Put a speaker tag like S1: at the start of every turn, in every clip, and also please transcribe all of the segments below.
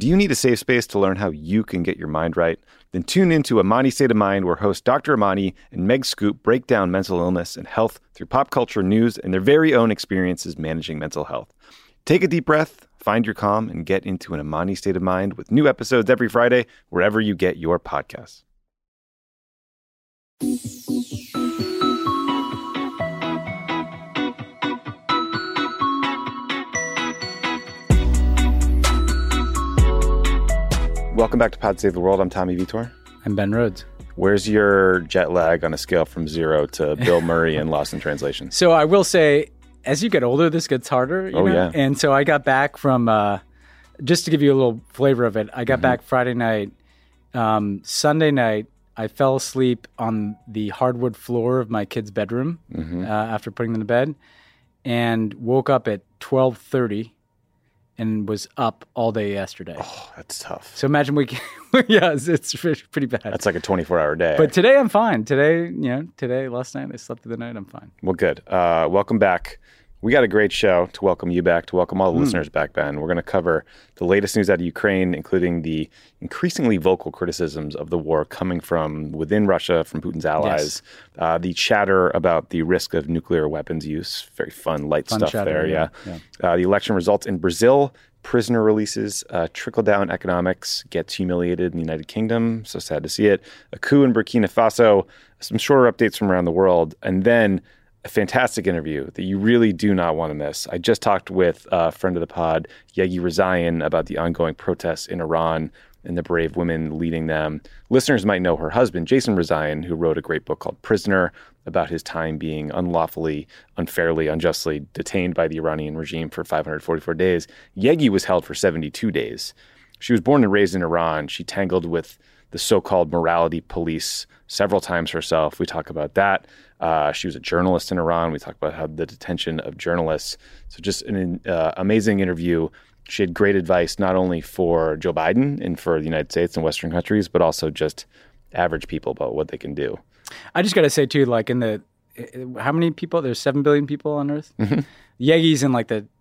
S1: Do you need a safe space to learn how you can get your mind right? Then tune into Amani State of Mind, where host Dr. Amani and Meg Scoop break down mental illness and health through pop culture news and their very own experiences managing mental health. Take a deep breath, find your calm, and get into an Amani State of Mind with new episodes every Friday, wherever you get your podcasts. Welcome back to Pod Save the World. I'm Tommy Vitor.
S2: I'm Ben Rhodes.
S1: Where's your jet lag on a scale from 0 to Bill Murray in Lost in Translation?
S2: So I will say, as you get older, this gets harder. You know?
S1: Yeah.
S2: And so I got back from, just to give you a little flavor of it, I got back Friday night. Sunday night, I fell asleep on the hardwood floor of my kid's bedroom after putting them to bed, and woke up at 12:30 and was up all day yesterday.
S1: Oh, that's tough.
S2: So imagine it's pretty bad.
S1: That's like a 24-hour day.
S2: But today I'm fine. Today, last night I slept through the night. I'm fine.
S1: Well, good. Welcome back. We got a great show to welcome you back, to welcome all the listeners back, Ben. We're going to cover the latest news out of Ukraine, including the increasingly vocal criticisms of the war coming from within Russia, from Putin's allies, the chatter about the risk of nuclear weapons use. Very fun stuff
S2: chatter,
S1: there,
S2: yeah.
S1: The election results in Brazil, prisoner releases, trickle-down economics gets humiliated in the United Kingdom. So sad to see it. A coup in Burkina Faso, some shorter updates from around the world, and then a fantastic interview that you really do not want to miss. I just talked with a friend of the pod, Yegi Razayan, about the ongoing protests in Iran and the brave women leading them. Listeners might know her husband, Jason Razayan, who wrote a great book called Prisoner, about his time being unlawfully, unfairly, unjustly detained by the Iranian regime for 544 days. Yegi was held for 72 days. She was born and raised in Iran. She tangled with the so-called morality police several times herself. We talk about that. She was a journalist in Iran. We talk about how the detention of journalists. So just an amazing interview. She had great advice, not only for Joe Biden and for the United States and Western countries, but also just average people about what they can do.
S2: I just got to say, too, like how many people? There's 7 billion people on Earth. Yegi's in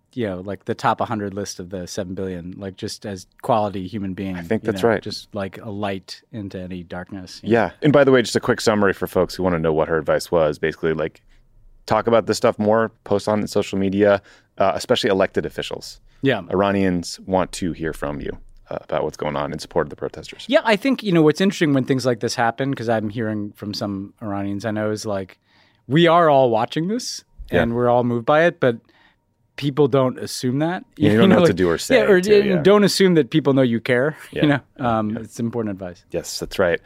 S2: the top 100 list of the 7 billion, like just as quality human being.
S1: I think that's right.
S2: Just like a light into any darkness.
S1: Yeah. And by the way, just a quick summary for folks who want to know what her advice was. Basically, like, talk about this stuff more, post on social media, especially elected officials.
S2: Yeah.
S1: Iranians want to hear from you about what's going on in support of the protesters.
S2: Yeah, I think, what's interesting when things like this happen, because I'm hearing from some Iranians I know, is like, we are all watching this and we're all moved by it, but people don't assume that.
S1: You don't know what to do or say.
S2: Don't assume that people know you care. It's important advice.
S1: Yes, that's right.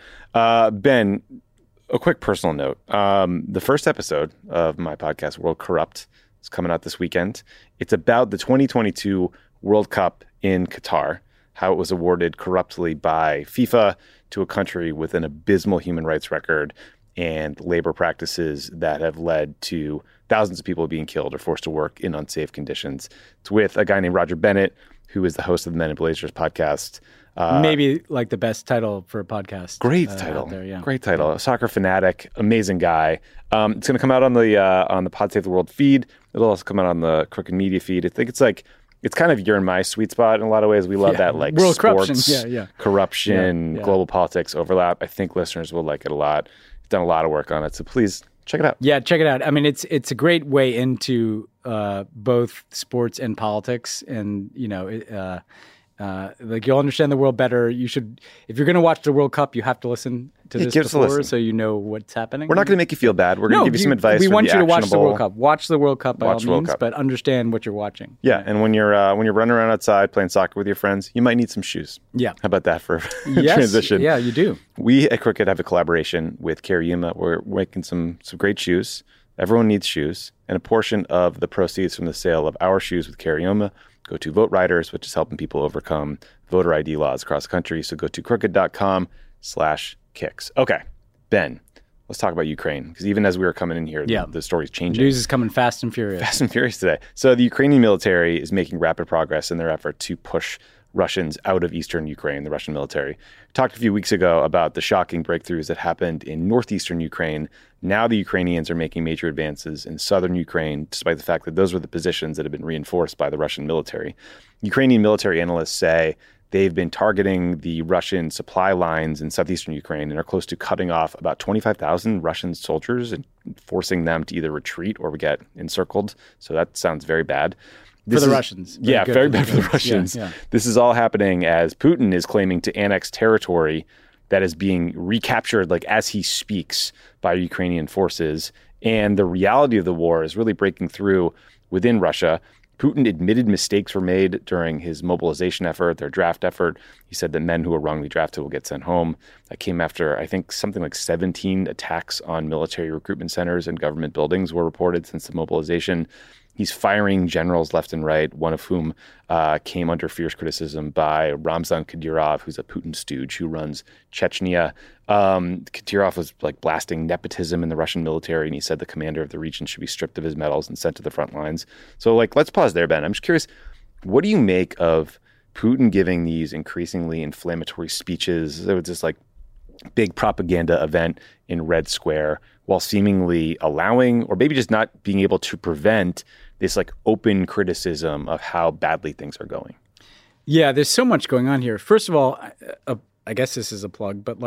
S1: Ben, a quick personal note. The first episode of my podcast, World Corrupt, is coming out this weekend. It's about the 2022 World Cup in Qatar, how it was awarded corruptly by FIFA to a country with an abysmal human rights record and labor practices that have led to thousands of people being killed or forced to work in unsafe conditions. It's with a guy named Roger Bennett, who is the host of the Men in Blazers podcast.
S2: Maybe like the best title for a podcast.
S1: Great title.
S2: Out there, yeah.
S1: Great title. A soccer fanatic, amazing guy. It's going to come out on the Pod Save the World feed. It'll also come out on the Crooked Media feed. I think it's kind of you're in my sweet spot in a lot of ways. We love that, like,
S2: world
S1: sports,
S2: corruption,
S1: global politics overlap. I think listeners will like it a lot. You've done a lot of work on it, so please check it out.
S2: Yeah, check it out. I mean, it's a great way into both sports and politics, and like, you'll understand the world better. You should, if you're going to watch the World Cup, you have to listen to this before, so you know what's happening.
S1: We're not going to make you feel bad. We're going to give you some advice.
S2: We want you to watch the World Cup. Watch the World Cup by all means,
S1: Cup.
S2: But understand what you're watching.
S1: Yeah, and when you're running around outside playing soccer with your friends, you might need some shoes.
S2: Yeah.
S1: How about that for
S2: yes,
S1: transition?
S2: Yeah, you do.
S1: We at Crooked have a collaboration with Cariuma. We're making some great shoes. Everyone needs shoes, and a portion of the proceeds from the sale of our shoes with Cariuma go to Vote Riders, which is helping people overcome voter ID laws across the country. So go to crooked.com/kicks. Okay, Ben, let's talk about Ukraine, because even as we were coming in here, the story's changing.
S2: News is coming fast and furious.
S1: Fast and furious today. So the Ukrainian military is making rapid progress in their effort to push Russians out of eastern Ukraine, the Russian military. We talked a few weeks ago about the shocking breakthroughs that happened in northeastern Ukraine. Now the Ukrainians are making major advances in southern Ukraine, despite the fact that those were the positions that have been reinforced by the Russian military. Ukrainian military analysts say they've been targeting the Russian supply lines in southeastern Ukraine and are close to cutting off about 25,000 Russian soldiers and forcing them to either retreat or get encircled. So that sounds very bad.
S2: For the Russians.
S1: Very bad for the Russians.
S2: Yeah.
S1: This is all happening as Putin is claiming to annex territory that is being recaptured like as he speaks by Ukrainian forces. And the reality of the war is really breaking through within Russia. Putin admitted mistakes were made during his mobilization effort, their draft effort. He said that men who were wrongly drafted will get sent home. That came after, I think, something like 17 attacks on military recruitment centers and government buildings were reported since the mobilization. He's firing generals left and right, one of whom came under fierce criticism by Ramzan Kadyrov, who's a Putin stooge who runs Chechnya. Kadyrov was like blasting nepotism in the Russian military, and he said the commander of the region should be stripped of his medals and sent to the front lines. So, let's pause there, Ben. I'm just curious, what do you make of Putin giving these increasingly inflammatory speeches? There was this big propaganda event in Red Square while seemingly allowing, or maybe just not being able to prevent, this open criticism of how badly things are going.
S2: Yeah, there's so much going on here. First of all, I guess this is a plug, but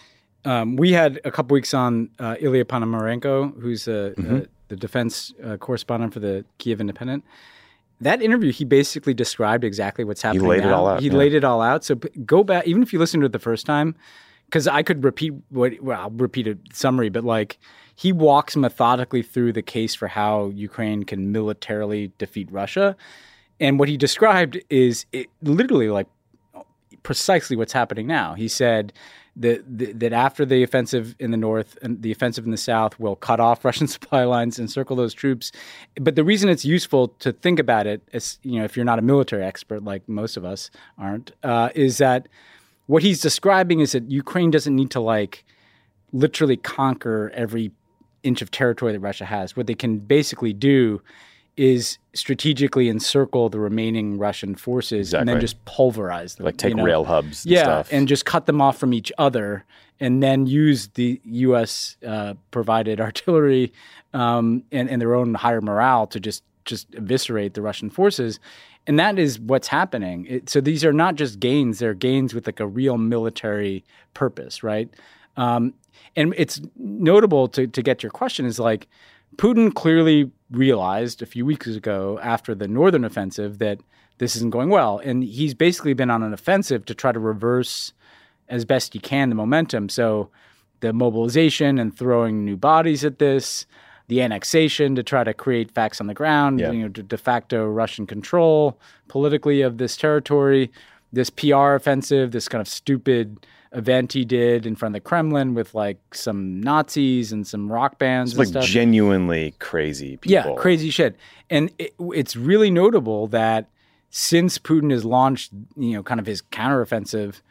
S2: we had a couple weeks on Ilya Ponomarenko, who's the defense correspondent for the Kyiv Independent. That interview, he basically described exactly what's happening.
S1: He laid it all out.
S2: He laid it all out. So go back, even if you listen to it the first time, because I could repeat I'll repeat a summary, but he walks methodically through the case for how Ukraine can militarily defeat Russia. And what he described is literally precisely what's happening now. He said that after the offensive in the north and the offensive in the south will cut off Russian supply lines, encircle those troops. But the reason it's useful to think about it, as if you're not a military expert like most of us aren't, is that what he's describing is that Ukraine doesn't need to literally conquer every inch of territory that Russia has. What they can basically do is strategically encircle the remaining Russian forces and then just pulverize them.
S1: Take rail hubs and stuff.
S2: And just cut them off from each other and then use the U.S. Provided artillery and their own higher morale to just eviscerate the Russian forces. And that is what's happening. So these are not just gains; they're gains with a real military purpose, right? And it's notable to get your question is Putin clearly realized a few weeks ago after the northern offensive that this isn't going well, and he's basically been on an offensive to try to reverse as best he can the momentum. So the mobilization and throwing new bodies at this. The annexation to try to create facts on the ground, de facto Russian control politically of this territory, this PR offensive, this kind of stupid event he did in front of the Kremlin with some Nazis and some rock bands and stuff.
S1: Genuinely crazy people.
S2: Yeah, crazy shit. And it's really notable that since Putin has launched, kind of his counteroffensive,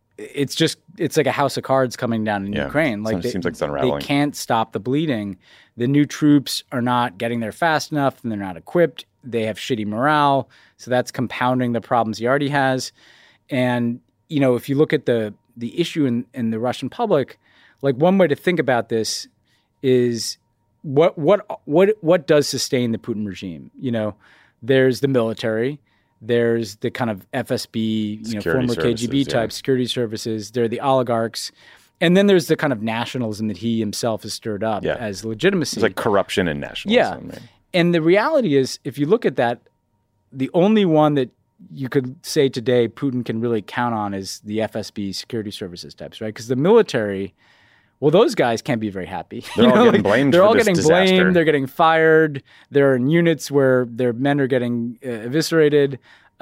S2: it's like a house of cards coming down in Ukraine.
S1: It seems like it's unraveling.
S2: They can't stop the bleeding. The new troops are not getting there fast enough, and they're not equipped. They have shitty morale, so that's compounding the problems he already has. And if you look at the issue in the Russian public, one way to think about this is what does sustain the Putin regime? There's the military. There's the kind of FSB, former KGB type security services. There are the oligarchs. And then there's the kind of nationalism that he himself has stirred up as legitimacy.
S1: It's corruption and nationalism.
S2: Yeah. And the reality is, if you look at that, the only one that you could say today Putin can really count on is the FSB security services types, right? Because the military, well, those guys can't be very happy.
S1: They're all getting blamed
S2: They're
S1: for
S2: all
S1: this
S2: getting
S1: disaster.
S2: blamed. They're getting fired. They're in units where their men are getting eviscerated.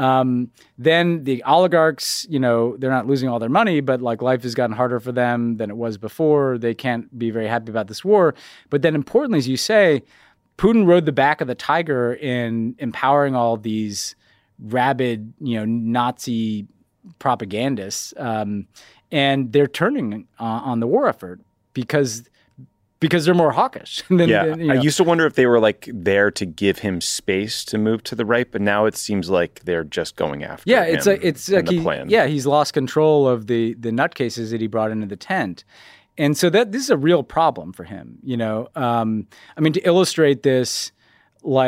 S2: Then the oligarchs, they're not losing all their money, but life has gotten harder for them than it was before. They can't be very happy about this war. But then importantly, as you say, Putin rode the back of the tiger in empowering all these rabid, Nazi propagandists. And they're turning on the war effort because they're more hawkish.
S1: I used to wonder if they were there to give him space to move to the right, but now it seems like they're just going after him.
S2: It's like the plan. He's lost control of the nutcases that he brought into the tent. And so this is a real problem for him, to illustrate this,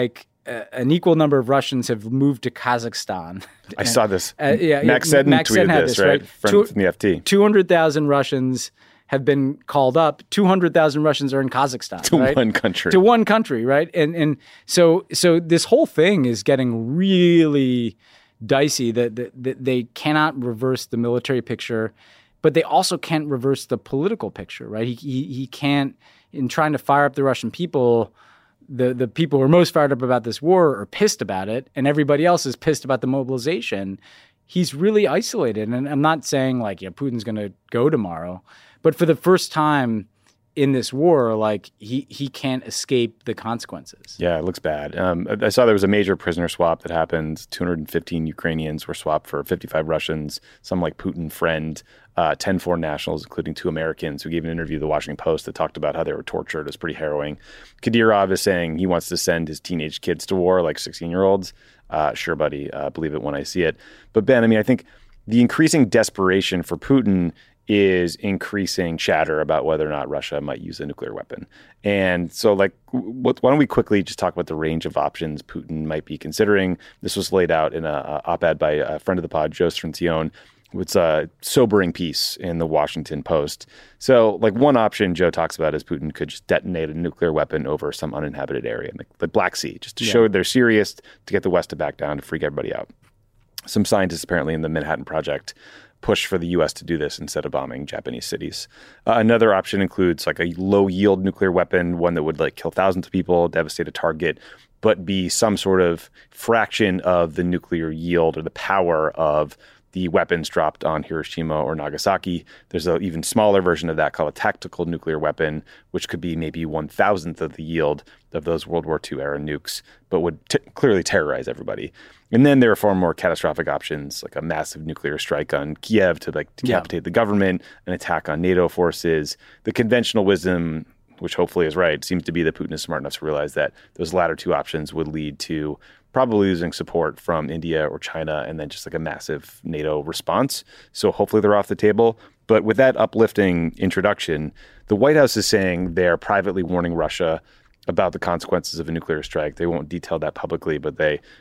S2: an equal number of Russians have moved to Kazakhstan.
S1: I saw this.
S2: Max
S1: Seddon
S2: Max
S1: tweeted
S2: had
S1: this, right? From the FT.
S2: 200,000 Russians have been called up. 200,000 Russians are in Kazakhstan.
S1: To
S2: right?
S1: one country.
S2: To one country, right? And so this whole thing is getting really dicey. That they cannot reverse the military picture, but they also can't reverse the political picture, right? He can't, in trying to fire up the Russian people. The people who are most fired up about this war are pissed about it, and everybody else is pissed about the mobilization. He's really isolated. And I'm not saying like, Putin's going to go tomorrow, but for the first time in this war, like he can't escape the consequences.
S1: Yeah, it looks bad. I saw there was a major prisoner swap that happened. 215 Ukrainians were swapped for 55 Russians, some like Putin friend, 10 foreign nationals, including 2 Americans, who gave an interview to the Washington Post that talked about how they were tortured. It was pretty harrowing. Kadyrov is saying he wants to send his teenage kids to war, like 16-year-olds. Sure, buddy. Believe it when I see it. But Ben, I mean, I think the increasing desperation for Putin is increasing chatter about whether or not Russia might use a nuclear weapon. And so, like, why don't we quickly just talk about the range of options Putin might be considering? This was laid out in a op-ed by a friend of the pod, Joe Strancione. It's a sobering piece in the Washington Post. So, like, one option Joe talks about is Putin could just detonate a nuclear weapon over some uninhabited area, like the Black Sea, just to show they're serious, to get the West to back down, to freak everybody out. Some scientists apparently in the Manhattan Project push for the U.S. to do this instead of bombing Japanese cities. Another option includes like a low-yield nuclear weapon, one that would like kill thousands of people, devastate a target, but be some sort of fraction of the nuclear yield or the power of the weapons dropped on Hiroshima or Nagasaki. There's an even smaller version of that called a tactical nuclear weapon, which could be maybe 1,000th of the yield of those World War II era nukes, but would clearly terrorize everybody. And then there are far more catastrophic options, like a massive nuclear strike on Kiev to like decapitate the government, an attack on NATO forces. The conventional wisdom, which hopefully is right, seems to be that Putin is smart enough to realize that those latter two options would lead to probably losing support from India or China and then just like a massive NATO response. So hopefully they're off the table. But with that uplifting introduction, the White House is saying they're privately warning Russia about the consequences of a nuclear strike. They won't detail that publicly, but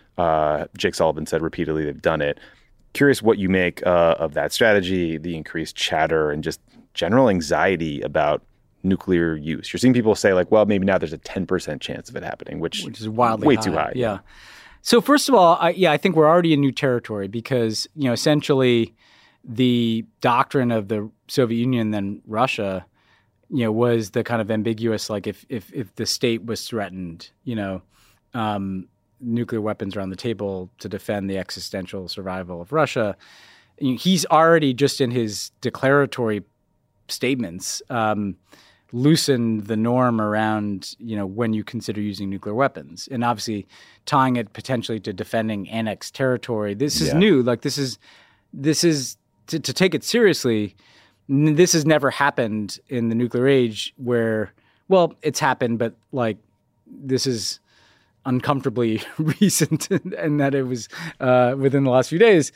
S1: Jake Sullivan said repeatedly they've done it. Curious what you make of that strategy, the increased chatter, and just general anxiety about nuclear use. You're seeing people say like, well, maybe now there's a 10% chance of it happening, which
S2: is wildly
S1: way
S2: high.
S1: Too high.
S2: Yeah. So first of all, I think we're already in new territory because, essentially the doctrine of the Soviet Union, then Russia, was the kind of ambiguous, like if the state was threatened, nuclear weapons are on the table to defend the existential survival of Russia. He's already, just in his declaratory statements, loosened the norm around, when you consider using nuclear weapons, and obviously tying it potentially to defending annexed territory. This is new. Like this is to take it seriously. This has never happened in the nuclear age where, well, it's happened, but like this is uncomfortably recent and that it was within the last few days.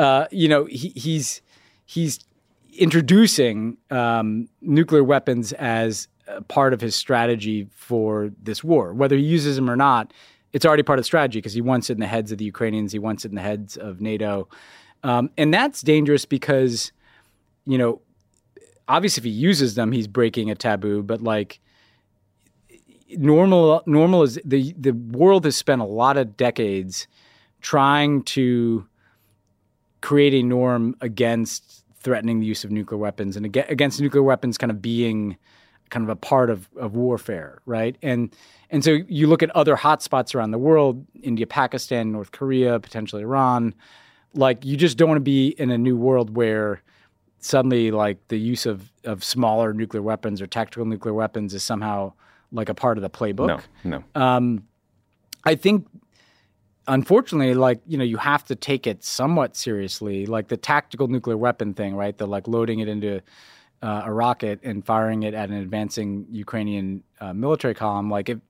S2: He's introducing nuclear weapons as a part of his strategy for this war. Whether he uses them or not, it's already part of the strategy because he wants it in the heads of the Ukrainians. He wants it in the heads of NATO. And that's dangerous because, obviously if he uses them, he's breaking a taboo. But like normal is the world has spent a lot of decades trying to create a norm against threatening the use of nuclear weapons and against nuclear weapons kind of being kind of a part of warfare, right? And so you look at other hotspots around the world, India, Pakistan, North Korea, potentially Iran, like you just don't want to be in a new world where suddenly like the use of smaller nuclear weapons or tactical nuclear weapons is somehow like a part of the playbook.
S1: No.
S2: I think unfortunately, like, you have to take it somewhat seriously, like the tactical nuclear weapon thing, right? The like loading it into a rocket and firing it at an advancing Ukrainian military column. Like if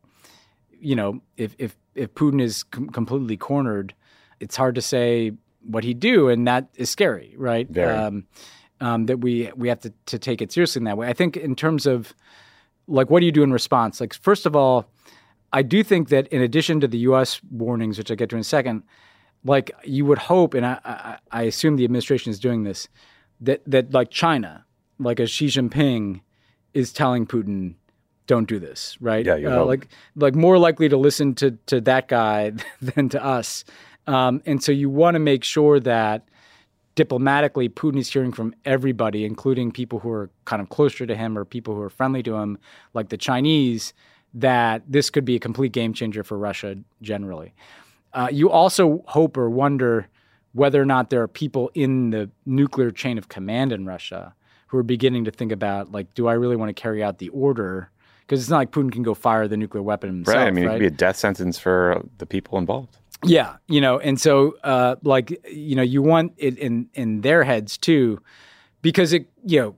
S2: Putin is completely cornered, it's hard to say what he'd do, and that is scary, right?
S1: Very.
S2: That we have to take it seriously in that way. I think in terms of like, what do you do in response? Like, first of all, I do think that in addition to the U.S. warnings, which I'll get to in a second, like you would hope, and I assume the administration is doing this, that like China, like a Xi Jinping is telling Putin, don't do this, right?
S1: Yeah,
S2: like more likely to listen to that guy than to us. And so you want to make sure that diplomatically Putin is hearing from everybody, including people who are kind of closer to him or people who are friendly to him, like the Chinese, that this could be a complete game changer for Russia generally. You also hope or wonder whether or not there are people in the nuclear chain of command in Russia who are beginning to think about, like, do I really want to carry out the order? Because it's not like Putin can go fire the nuclear weapon himself,
S1: right? I mean, it could be a death sentence for the people involved.
S2: Yeah, and so, you want it in their heads too, because it,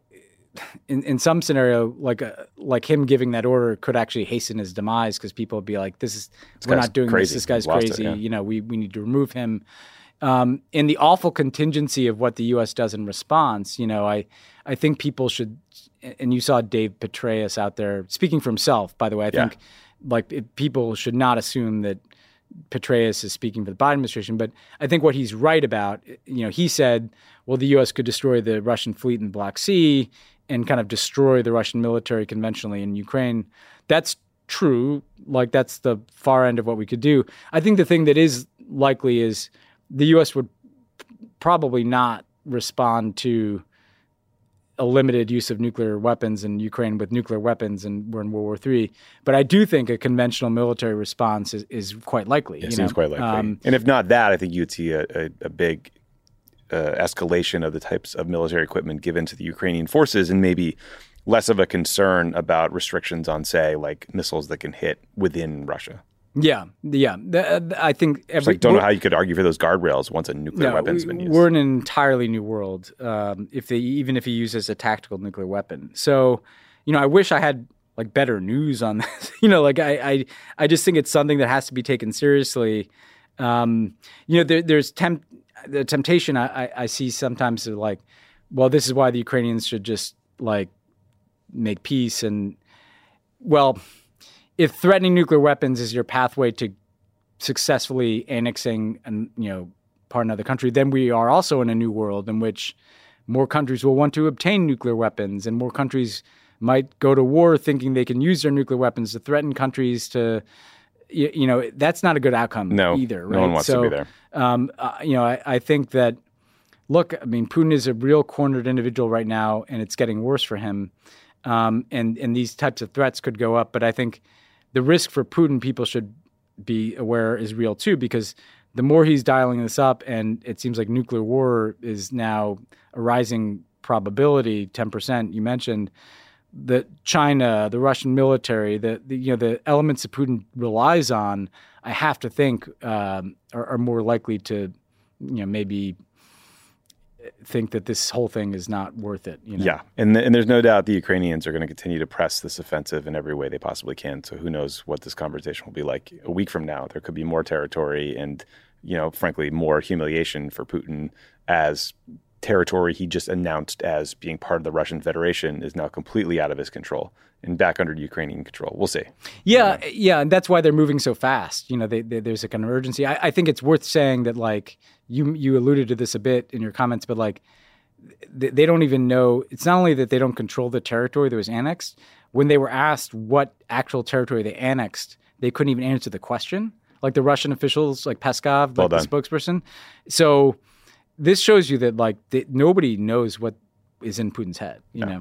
S2: in some scenario, like him giving that order could actually hasten his demise because people would be like, we're not doing
S1: crazy.
S2: This guy's
S1: Lost
S2: crazy.
S1: it, yeah.
S2: We need to remove him. In the awful contingency of what the U.S. does in response, I think people should, and you saw Dave Petraeus out there speaking for himself, by the way. I think people should not assume that Petraeus is speaking for the Biden administration, but I think what he's right about, he said, well, the U.S. could destroy the Russian fleet in the Black Sea and kind of destroy the Russian military conventionally in Ukraine. That's true. Like, that's the far end of what we could do. I think the thing that is likely is the U.S. would probably not respond to a limited use of nuclear weapons in Ukraine with nuclear weapons, and we're in World War III. But I do think a conventional military response is quite likely.
S1: It seems quite likely. And if not that, I think you'd see a big escalation of the types of military equipment given to the Ukrainian forces, and maybe less of a concern about restrictions on, say, like missiles that can hit within Russia.
S2: Yeah. I think
S1: don't know how you could argue for those guardrails once a nuclear weapon's been used.
S2: We're in an entirely new world. Even if he uses a tactical nuclear weapon. So, I wish I had like better news on this. I just think it's something that has to be taken seriously. There's the temptation I see sometimes to like, well, this is why the Ukrainians should just like make peace. And well, if threatening nuclear weapons is your pathway to successfully annexing part of another country, then we are also in a new world in which more countries will want to obtain nuclear weapons, and more countries might go to war thinking they can use their nuclear weapons to threaten countries to, that's not a good outcome either. Right?
S1: No one wants to be there.
S2: I think that, look, I mean, Putin is a real cornered individual right now, and it's getting worse for him. And these types of threats could go up, but I think the risk for Putin, people should be aware, is real too, because the more he's dialing this up, and it seems like nuclear war is now a rising probability, 10%, you mentioned, that China, the Russian military, the elements that Putin relies on, I have to think are more likely to, maybe think that this whole thing is not worth it.
S1: Yeah, and there's no doubt the Ukrainians are going to continue to press this offensive in every way they possibly can. So who knows what this conversation will be like a week from now. There could be more territory and, frankly, more humiliation for Putin, as territory he just announced as being part of the Russian Federation is now completely out of his control and back under Ukrainian control. We'll see.
S2: Yeah, and that's why they're moving so fast. There's a kind of urgency. I think it's worth saying that, like, you alluded to this a bit in your comments, but like they don't even know. It's not only that they don't control the territory that was annexed. When they were asked what actual territory they annexed, they couldn't even answer the question. Like the Russian officials, like Peskov, like the spokesperson. So this shows you that like nobody knows what is in Putin's head.
S1: No.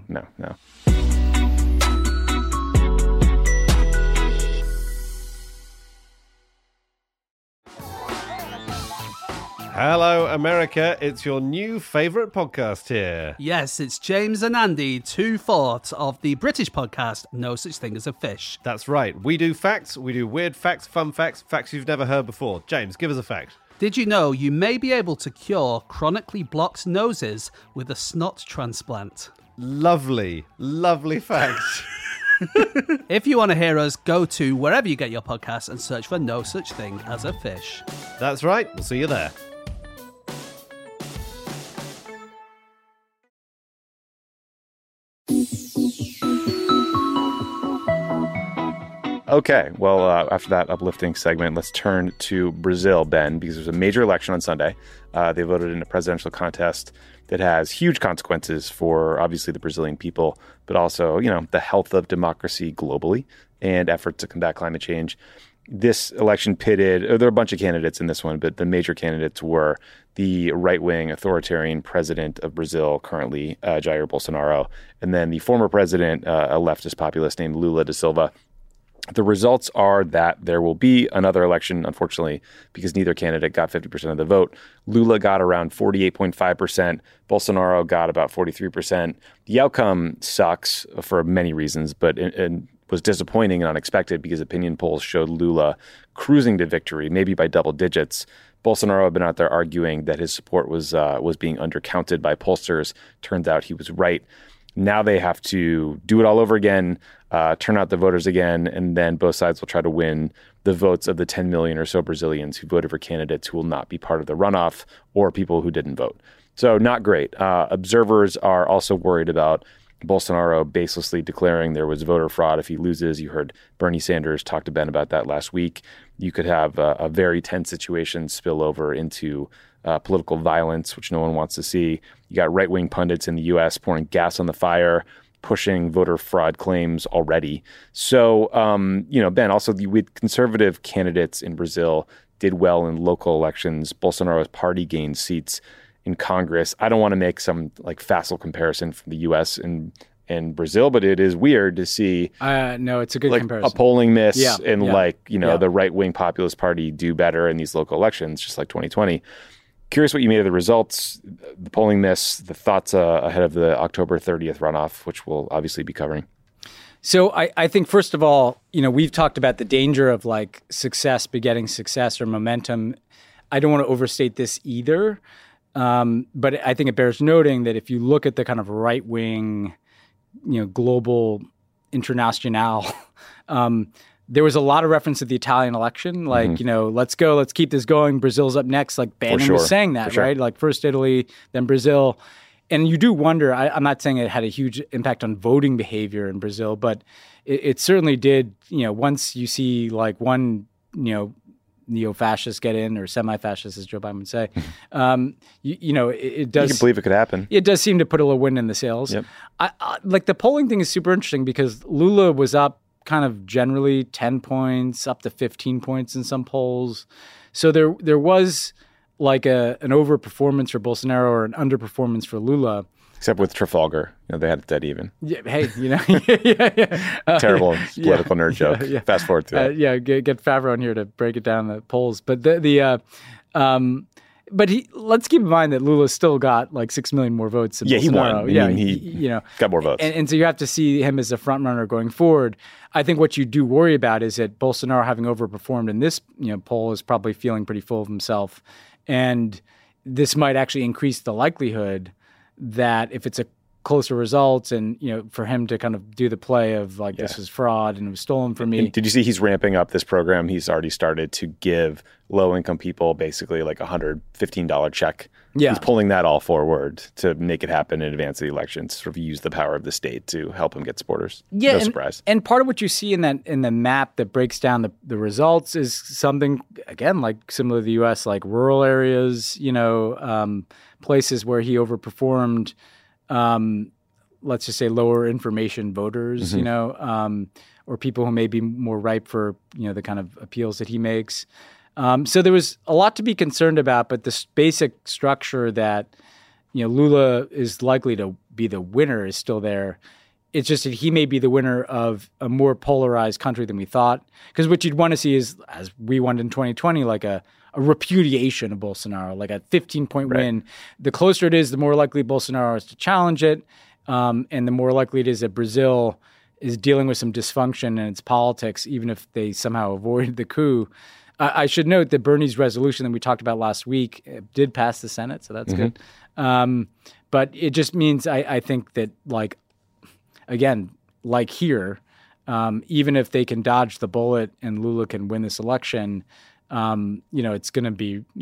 S3: Hello, America. It's your new favourite podcast here.
S4: Yes, it's James and Andy, 2/4 of the British podcast No Such Thing as a Fish.
S3: That's right. We do facts, we do weird facts, fun facts, facts you've never heard before. James, give us a fact.
S4: Did you know you may be able to cure chronically blocked noses with a snot transplant?
S3: Lovely fact.
S4: If you want to hear us, go to wherever you get your podcasts and search for No Such Thing as a Fish.
S3: That's right. We'll see you there.
S1: Okay, well, after that uplifting segment, let's turn to Brazil, Ben, because there's a major election on Sunday. They voted in a presidential contest that has huge consequences for, obviously, the Brazilian people, but also, the health of democracy globally and efforts to combat climate change. This election pitted, there are a bunch of candidates in this one, but the major candidates were the right-wing authoritarian president of Brazil, currently Jair Bolsonaro, and then the former president, a leftist populist named Lula da Silva. The results are that there will be another election, unfortunately, because neither candidate got 50% of the vote. Lula got around 48.5%. Bolsonaro got about 43%. The outcome sucks for many reasons, but and was disappointing and unexpected because opinion polls showed Lula cruising to victory, maybe by double digits. Bolsonaro had been out there arguing that his support was being undercounted by pollsters. Turns out he was right. Now they have to do it all over again, turn out the voters again, and then both sides will try to win the votes of the 10 million or so Brazilians who voted for candidates who will not be part of the runoff or people who didn't vote. So not great. Observers are also worried about Bolsonaro baselessly declaring there was voter fraud if he loses. You heard Bernie Sanders talk to Ben about that last week. You could have a very tense situation spill over into political violence, which no one wants to see. You got right-wing pundits in the U.S. pouring gas on the fire, pushing voter fraud claims already. So, Ben, also with conservative candidates in Brazil did well in local elections. Bolsonaro's party gained seats in Congress. I don't want to make some facile comparison from the U.S. and Brazil, but it is weird to see.
S2: No, it's a good comparison.
S1: A polling miss
S2: the
S1: right-wing populist party do better in these local elections, just like 2020. Curious what you made of the results, the polling miss, the thoughts ahead of the October 30th runoff, which we'll obviously be covering.
S2: So I think, first of all, we've talked about the danger of success begetting success or momentum. I don't want to overstate this either, but I think it bears noting that if you look at the kind of right-wing, global international, there was a lot of reference to the Italian election, let's go, let's keep this going. Brazil's up next. Bannon was saying that, right? First Italy, then Brazil. And you do wonder, I'm not saying it had a huge impact on voting behavior in Brazil, but it certainly did, once you see one, neo-fascist get in, or semi-fascist, as Joe Biden would say, it does.
S1: You can believe it could happen.
S2: It does seem to put a little wind in the sails.
S1: Yep.
S2: The polling thing is super interesting because Lula was up kind of generally 10 points, up to 15 points in some polls. So there was an overperformance for Bolsonaro or an underperformance for Lula.
S1: Except with Trafalgar, they had it dead even.
S2: Yeah, hey,
S1: Terrible political nerd joke. Yeah. Fast forward to that.
S2: Get Favreau in here to break it down the polls. But let's keep in mind that Lula still got 6 million more votes than Bolsonaro.
S1: He won. He got more votes.
S2: And so you have to see him as a front runner going forward. I think what you do worry about is that Bolsonaro, having overperformed in this poll, is probably feeling pretty full of himself. And this might actually increase the likelihood that if it's a closer result and, for him to kind of do the play of this was fraud and it was stolen from me.
S1: And did you see he's ramping up this program? He's already started to give low-income people basically $115 check.
S2: Yeah.
S1: He's pulling that all forward to make it happen in advance of the election, to sort of use the power of the state to help him get supporters.
S2: Yeah,
S1: no surprise.
S2: And part of what you see in the map that breaks down the results is something, again, similar to the U.S., rural areas, places where he overperformed, let's just say lower information voters, or people who may be more ripe for, the kind of appeals that he makes. So there was a lot to be concerned about, but this basic structure that, Lula is likely to be the winner is still there. It's just that he may be the winner of a more polarized country than we thought. Because what you'd want to see is, as we wanted in 2020, a repudiation of Bolsonaro, a 15-point win. The closer it is, the more likely Bolsonaro is to challenge it. And the more likely it is that Brazil is dealing with some dysfunction in its politics, even if they somehow avoid the coup. I should note that Bernie's resolution that we talked about last week did pass the Senate, so that's good. But it just means I think that, again, here, even if they can dodge the bullet and Lula can win this election, it's going to be,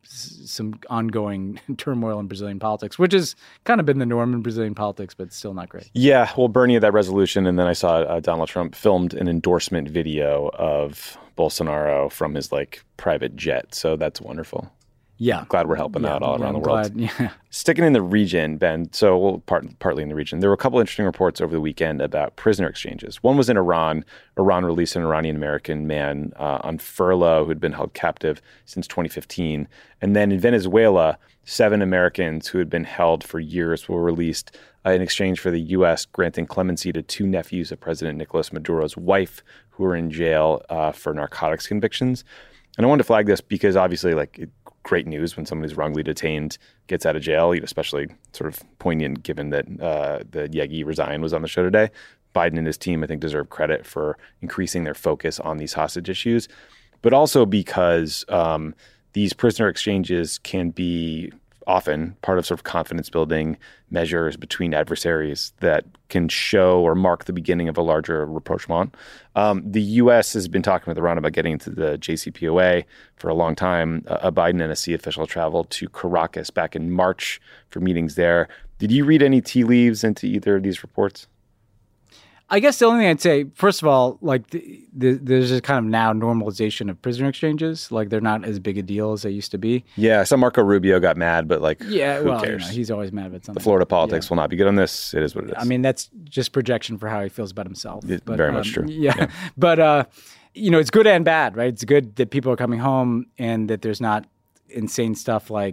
S2: some ongoing turmoil in Brazilian politics, which has kind of been the norm in Brazilian politics, but still not great.
S1: Yeah, well, Bernie had that resolution, and then I saw Donald Trump filmed an endorsement video of Bolsonaro from his private jet. So that's wonderful.
S2: Yeah.
S1: Glad we're helping out all around the world.
S2: Yeah.
S1: Sticking in the region, Ben, partly in the region, there were a couple interesting reports over the weekend about prisoner exchanges. One was in Iran. Iran released an Iranian-American man on furlough who had been held captive since 2015. And then in Venezuela, 7 Americans who had been held for years were released in exchange for the U.S. granting clemency to 2 nephews of President Nicolas Maduro's wife who were in jail for narcotics convictions. And I wanted to flag this because obviously, great news when someone who's wrongly detained gets out of jail, especially sort of poignant given that the Yegi resign was on the show today. Biden and his team, I think, deserve credit for increasing their focus on these hostage issues, but also because these prisoner exchanges can be often part of sort of confidence building measures between adversaries that can show or mark the beginning of a larger rapprochement. The U.S. has been talking with Iran about getting into the JCPOA for a long time. A Biden NSC official traveled to Caracas back in March for meetings there. Did you read any tea leaves into either of these reports?
S2: I guess the only thing I'd say, first of all, there's a kind of now normalization of prisoner exchanges. They're not as big a deal as they used to be.
S1: Yeah, I saw Marco Rubio got mad, but who cares?
S2: He's always mad about something.
S1: The Florida politics will not be good on this. It is what it is.
S2: I mean, that's just projection for how he feels about himself.
S1: Very much true.
S2: Yeah. But, it's good and bad, right? It's good that people are coming home and that there's not insane stuff we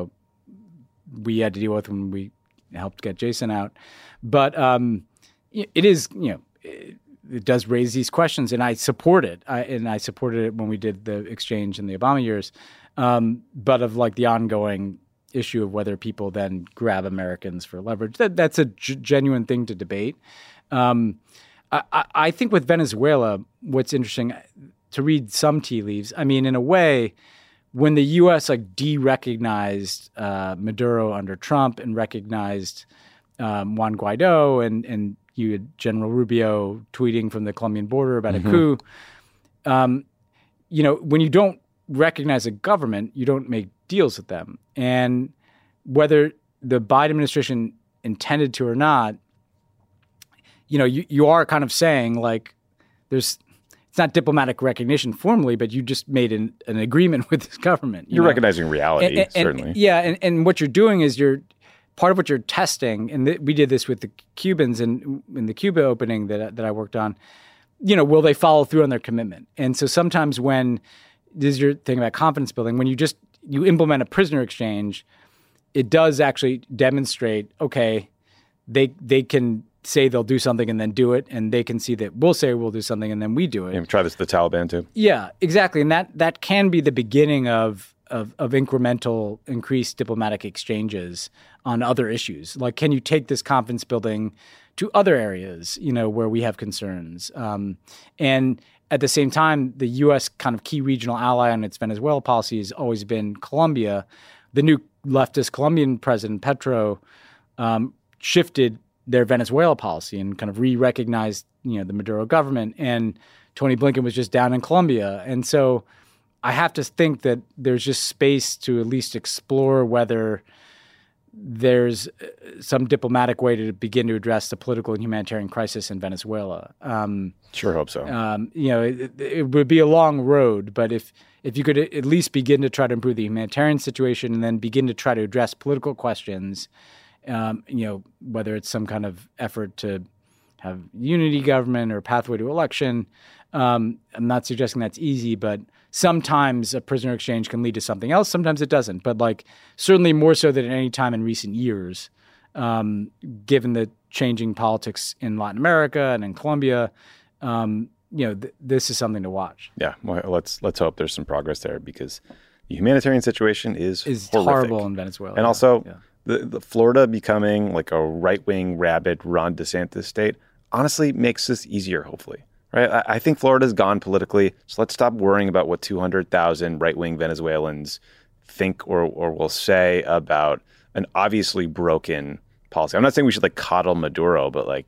S2: had to deal with when we helped get Jason out. But it is, it does raise these questions, and I support it. I supported it when we did the exchange in the Obama years, but of the ongoing issue of whether people then grab Americans for leverage. That's a genuine thing to debate. I think with Venezuela, what's interesting to read some tea leaves. I mean, in a way, when the U.S. de-recognized Maduro under Trump and recognized Juan Guaido and you had General Rubio tweeting from the Colombian border about a coup. When you don't recognize a government, you don't make deals with them. And whether the Biden administration intended to or not, you are kind of saying it's not diplomatic recognition formally, but you just made an agreement with this government.
S1: You're recognizing reality, certainly.
S2: And what you're doing is part of what you're testing, and we did this with the Cubans in the Cuba opening that I worked on, will they follow through on their commitment? And so sometimes when, this is your thing about confidence building, when you implement a prisoner exchange, it does actually demonstrate, okay, they can say they'll do something and then do it, and they can see that we'll say we'll do something and then we do it.
S1: Yeah, try this with the Taliban too.
S2: Yeah, exactly. And that can be the beginning of incremental increased diplomatic exchanges on other issues. Can you take this confidence building to other areas, where we have concerns? And at the same time, the U.S. kind of key regional ally on its Venezuela policy has always been Colombia. The new leftist Colombian president, Petro, shifted their Venezuela policy and kind of re-recognized, the Maduro government. And Tony Blinken was just down in Colombia. And so I have to think that there's just space to at least explore whether there's some diplomatic way to begin to address the political and humanitarian crisis in Venezuela.
S1: Sure hope so.
S2: It would be a long road, but if you could at least begin to try to improve the humanitarian situation and then begin to try to address political questions, whether it's some kind of effort to have unity government or pathway to election. I'm not suggesting that's easy, but sometimes a prisoner exchange can lead to something else. Sometimes it doesn't. But certainly more so than at any time in recent years, given the changing politics in Latin America and in Colombia, this is something to watch.
S1: Yeah, well, let's hope there's some progress there because the humanitarian situation is
S2: horrible in Venezuela.
S1: And also the Florida becoming a right-wing, rabid Ron DeSantis state honestly makes this easier, hopefully. Right? I think Florida's gone politically, so let's stop worrying about what 200,000 right-wing Venezuelans think or will say about an obviously broken policy. I'm not saying we should coddle Maduro, but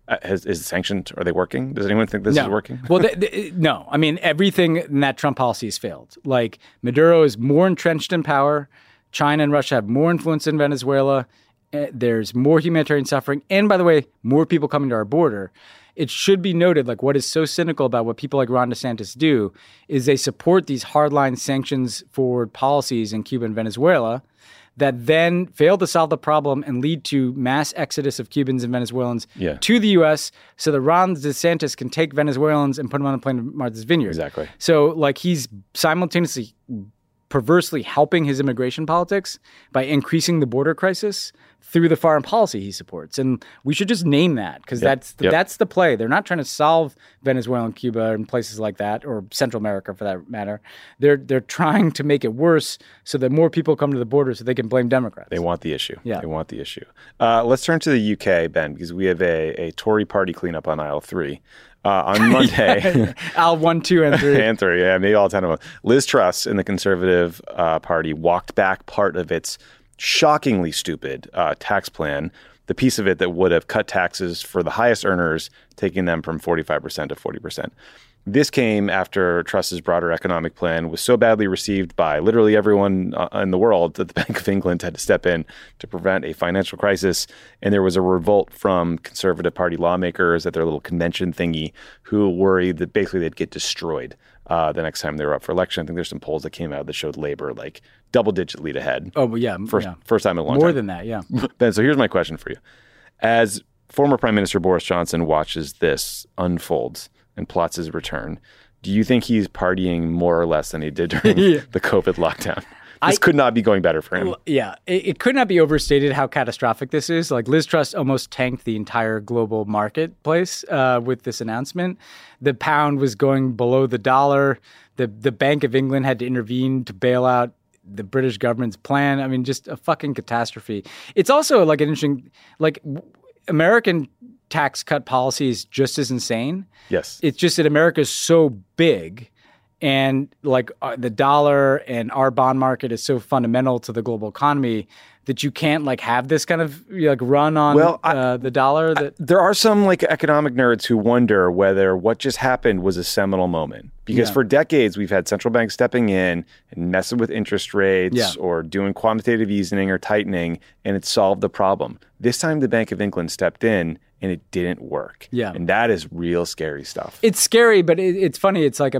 S1: Is sanctioned? Are they working? Does anyone think this is working?
S2: Well, no. I mean, everything in that Trump policy has failed. Like, Maduro is more entrenched in power. China and Russia have more influence in Venezuela. There's more humanitarian suffering. And by the way, more people coming to our border. It should be noted, like, what is so cynical about what people like Ron DeSantis do is they support these hardline sanctions forward policies in Cuba and Venezuela that then fail to solve the problem and lead to mass exodus of Cubans and Venezuelans to the U.S. so that Ron DeSantis can take Venezuelans and put them on a plane to Martha's Vineyard.
S1: Exactly.
S2: So, like, he's simultaneously perversely helping his immigration politics by increasing the border crisis through the foreign policy he supports. And we should just name that because that's the play. They're not trying to solve Venezuela and Cuba and places like that, or Central America for that matter. They're trying to make it worse so that more people come to the border so they can blame Democrats.
S1: They want the issue.
S2: Yeah.
S1: They want the issue. Let's turn to the UK, Ben, because we have a Tory party cleanup on aisle 3. On Monday,
S2: aisle 1, 2, and 3.
S1: and 3, yeah, maybe all 10 of them. Liz Truss in the Conservative Party walked back part of its shockingly stupid tax plan, the piece of it that would have cut taxes for the highest earners, taking them from 45% to 40%. This came after Truss's broader economic plan was so badly received by literally everyone in the world that the Bank of England had to step in to prevent a financial crisis. And there was a revolt from Conservative Party lawmakers at their little convention thingy who worried that basically they'd get destroyed the next time they were up for election. I think there's some polls that came out that showed Labour like double-digit lead ahead.
S2: Oh, yeah.
S1: First time in a long time.
S2: More than that, yeah.
S1: Ben, so here's my question for you. As former Prime Minister Boris Johnson watches this unfold and plots his return, do you think he's partying more or less than he did during the COVID lockdown? This could not be going better for him.
S2: Yeah, it could not be overstated how catastrophic this is. Like, Liz Truss almost tanked the entire global marketplace with this announcement. The pound was going below the dollar. The Bank of England had to intervene to bail out the British government's plan. I mean, just a fucking catastrophe. It's also like an interesting, like, American tax cut policy is just as insane.
S1: Yes.
S2: It's just that America is so big, and like the dollar and our bond market is so fundamental to the global economy that you can't like have this kind of like run on the dollar.
S1: There are some like economic nerds who wonder whether what just happened was a seminal moment, because for decades we've had central banks stepping in and messing with interest rates or doing quantitative easing or tightening, and it solved the problem. This time the Bank of England stepped in and it didn't work.
S2: Yeah.
S1: And that is real scary stuff.
S2: It's scary, but it's funny. It's like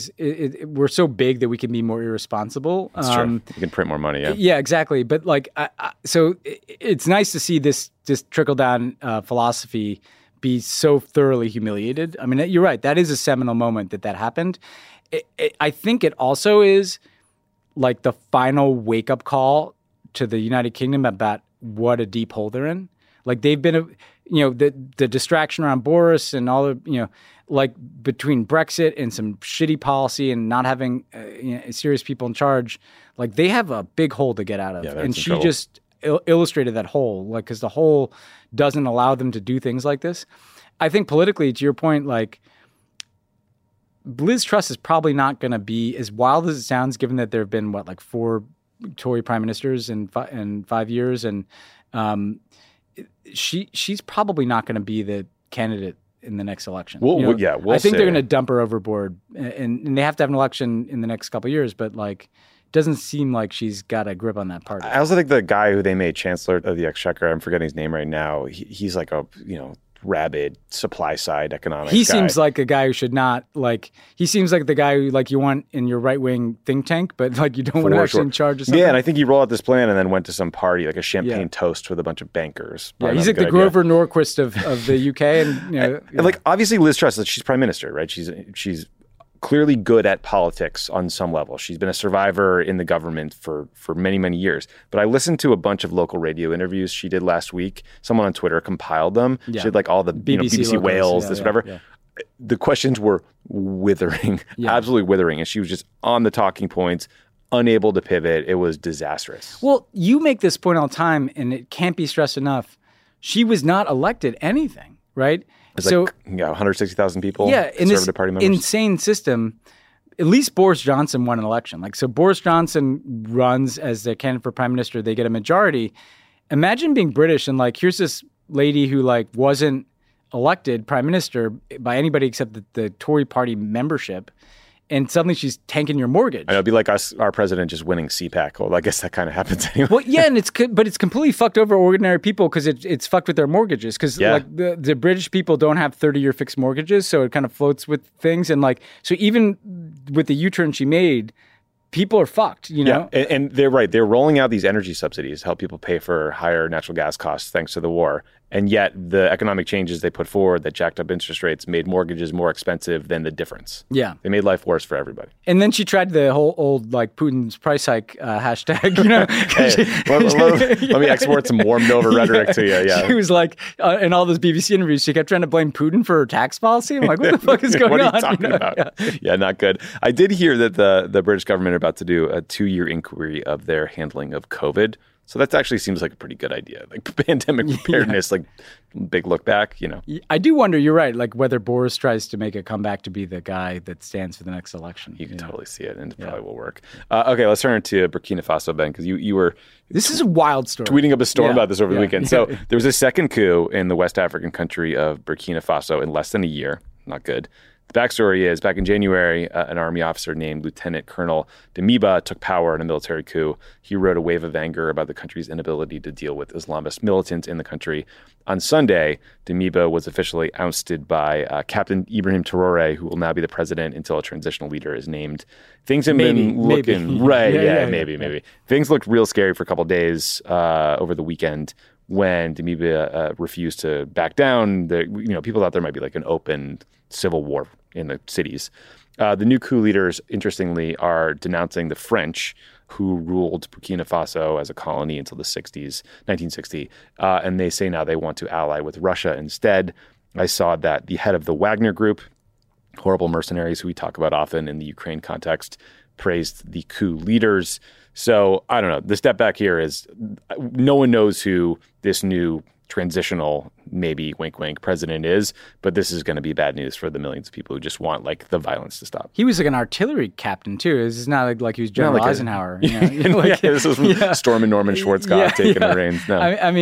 S2: we're so big that we can be more irresponsible.
S1: That's true. You can print more money, yeah.
S2: Yeah, exactly. But like, so it's nice to see this trickle-down philosophy be so thoroughly humiliated. I mean, you're right. That is a seminal moment that happened. I think it also is like the final wake-up call to the United Kingdom about what a deep hole they're in. Like, they've been, the distraction around Boris and all the, like between Brexit and some shitty policy and not having serious people in charge, like they have a big hole to get out of. And she just illustrated that hole, like, because the hole doesn't allow them to do things like this. I think politically, to your point, like, Liz Truss is probably not going to be as wild as it sounds, given that there have been, 4 Tory prime ministers in 5 years. And she's probably not going to be the candidate in the next election.
S1: I
S2: think they're going to dump her overboard, and they have to have an election in the next couple of years. But like, it doesn't seem like she's got a grip on that party.
S1: I also think the guy who they made Chancellor of the Exchequer, I'm forgetting his name right now. He's like a rabid supply side economics guy.
S2: Seems like a guy who should not he seems like the guy who like you want in your right wing think tank, but like you don't want to actually in charge of something.
S1: Yeah, and I think he rolled out this plan and then went to some party, like a champagne toast with a bunch of bankers.
S2: Yeah, he's like the Grover Norquist of the UK,
S1: and like obviously Liz Truss, she's prime minister, right? She's clearly good at politics on some level. She's been a survivor in the government for many, many years. But I listened to a bunch of local radio interviews she did last week. Someone on Twitter compiled them. Yeah. She did like all the BBC Wales, whatever. Yeah. The questions were withering, absolutely withering. And she was just on the talking points, unable to pivot. It was disastrous.
S2: Well, you make this point all the time, and it can't be stressed enough. She was not elected anything, right?
S1: It's 160,000 people, Conservative Party members.
S2: Insane system. At least Boris Johnson won an election. Like, so Boris Johnson runs as the candidate for prime minister. They get a majority. Imagine being British and like, here's this lady who like wasn't elected prime minister by anybody except the Tory party membership. And suddenly she's tanking your mortgage.
S1: It'd be like our president just winning CPAC. Well, I guess that kind of happens anyway.
S2: Well, yeah, and it's completely fucked over ordinary people because it's fucked with their mortgages. Because like the British people don't have 30-year fixed mortgages, so it kind of floats with things. And like so, even with the U-turn she made, people are fucked. You know,
S1: and they're right. They're rolling out these energy subsidies to help people pay for higher natural gas costs thanks to the war. And yet the economic changes they put forward that jacked up interest rates made mortgages more expensive than the difference.
S2: Yeah.
S1: They made life worse for everybody.
S2: And then she tried the whole old like Putin's price hike hashtag, you know.
S1: Hey, let me export some warmed over rhetoric to you. Yeah.
S2: She was like, in all those BBC interviews, she kept trying to blame Putin for her tax policy. I'm like, what the fuck is going on?
S1: What are you talking about? Yeah, not good. I did hear that the British government are about to do a 2-year inquiry of their handling of COVID. So that actually seems like a pretty good idea. Like pandemic preparedness, like big look back, you know.
S2: I do wonder, you're right, like whether Boris tries to make a comeback to be the guy that stands for the next election.
S1: You can totally see it, and it probably will work. Okay, let's turn to Burkina Faso, Ben, because you were...
S2: This is a wild story.
S1: Tweeting up a storm about this over the weekend. So there was a second coup in the West African country of Burkina Faso in less than a year. Not good. The backstory is, back in January, an army officer named Lieutenant Colonel Damiba took power in a military coup. He rode a wave of anger about the country's inability to deal with Islamist militants in the country. On Sunday, Damiba was officially ousted by Captain Ibrahim Traoré, who will now be the president until a transitional leader is named. Things have been looking... Right, maybe. Things looked real scary for a couple of days over the weekend when Damiba refused to back down. People thought there might be like an open civil war in the cities. The new coup leaders, interestingly, are denouncing the French, who ruled Burkina Faso as a colony until the 1960. And they say now they want to ally with Russia instead. I saw that the head of the Wagner Group, horrible mercenaries who we talk about often in the Ukraine context, praised the coup leaders. So I don't know. The step back here is no one knows who this new transitional, maybe wink wink, president is, but this is going to be bad news for the millions of people who just want like the violence to stop.
S2: He was like an artillery captain too. It's not like he was General Eisenhower.
S1: This was Storm and Norman Schwarzkopf taking the reins. No.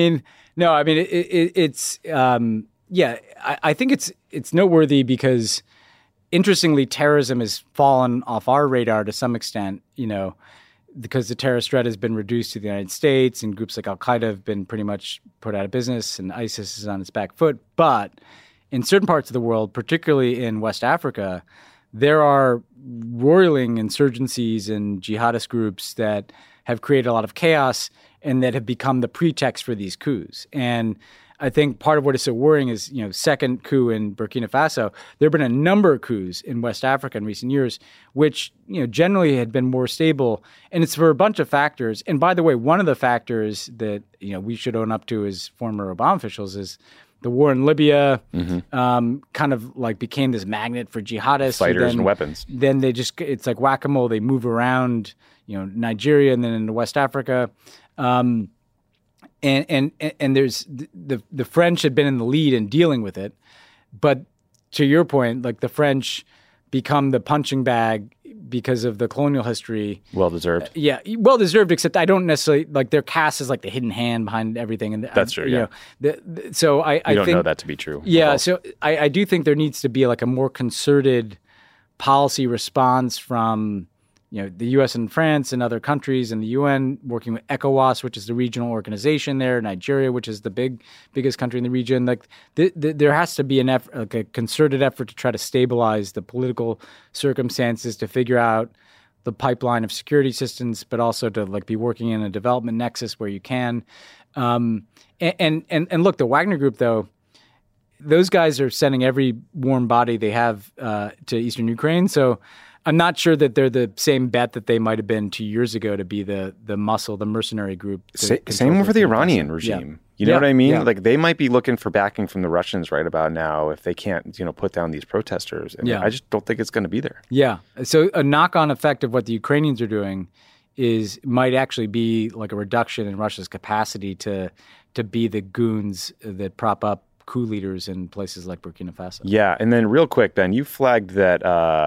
S2: I think it's noteworthy because interestingly, terrorism has fallen off our radar to some extent, because the terrorist threat has been reduced to the United States and groups like Al-Qaeda have been pretty much put out of business and ISIS is on its back foot. But in certain parts of the world, particularly in West Africa, there are roiling insurgencies and jihadist groups that have created a lot of chaos and that have become the pretext for these coups. And I think part of what is so worrying is, second coup in Burkina Faso, there have been a number of coups in West Africa in recent years, which, generally had been more stable. And it's for a bunch of factors. And by the way, one of the factors that, we should own up to as former Obama officials is the war in Libya kind of like became this magnet for jihadists.
S1: Fighters and weapons. Then
S2: they it's like whack-a-mole. They move around, Nigeria and then into West Africa. And there's the French had been in the lead in dealing with it, but to your point, like the French become the punching bag because of the colonial history.
S1: Well deserved.
S2: Well deserved. Except I don't necessarily like their cast as like the hidden hand behind everything. And
S1: that's true. Yeah.
S2: So I
S1: don't
S2: think,
S1: know that to be true.
S2: Yeah. So I do think there needs to be like a more concerted policy response from the U.S. and France and other countries and the UN working with ECOWAS, which is the regional organization there, Nigeria, which is the biggest country in the region. Like there has to be an effort, like a concerted effort to try to stabilize the political circumstances, to figure out the pipeline of security systems, but also to like be working in a development nexus where you can. And look, the Wagner Group though, those guys are sending every warm body they have to Eastern Ukraine. So I'm not sure that they're the same bet that they might have been 2 years ago to be the muscle, the mercenary group.
S1: Same for the Iranian regime. Yeah. You know what I mean? Yeah. Like they might be looking for backing from the Russians right about now if they can't, put down these protesters. And I just don't think it's going to be there.
S2: Yeah. So a knock-on effect of what the Ukrainians are doing might actually be like a reduction in Russia's capacity to be the goons that prop up coup leaders in places like Burkina Faso.
S1: Yeah. And then real quick, Ben, you flagged that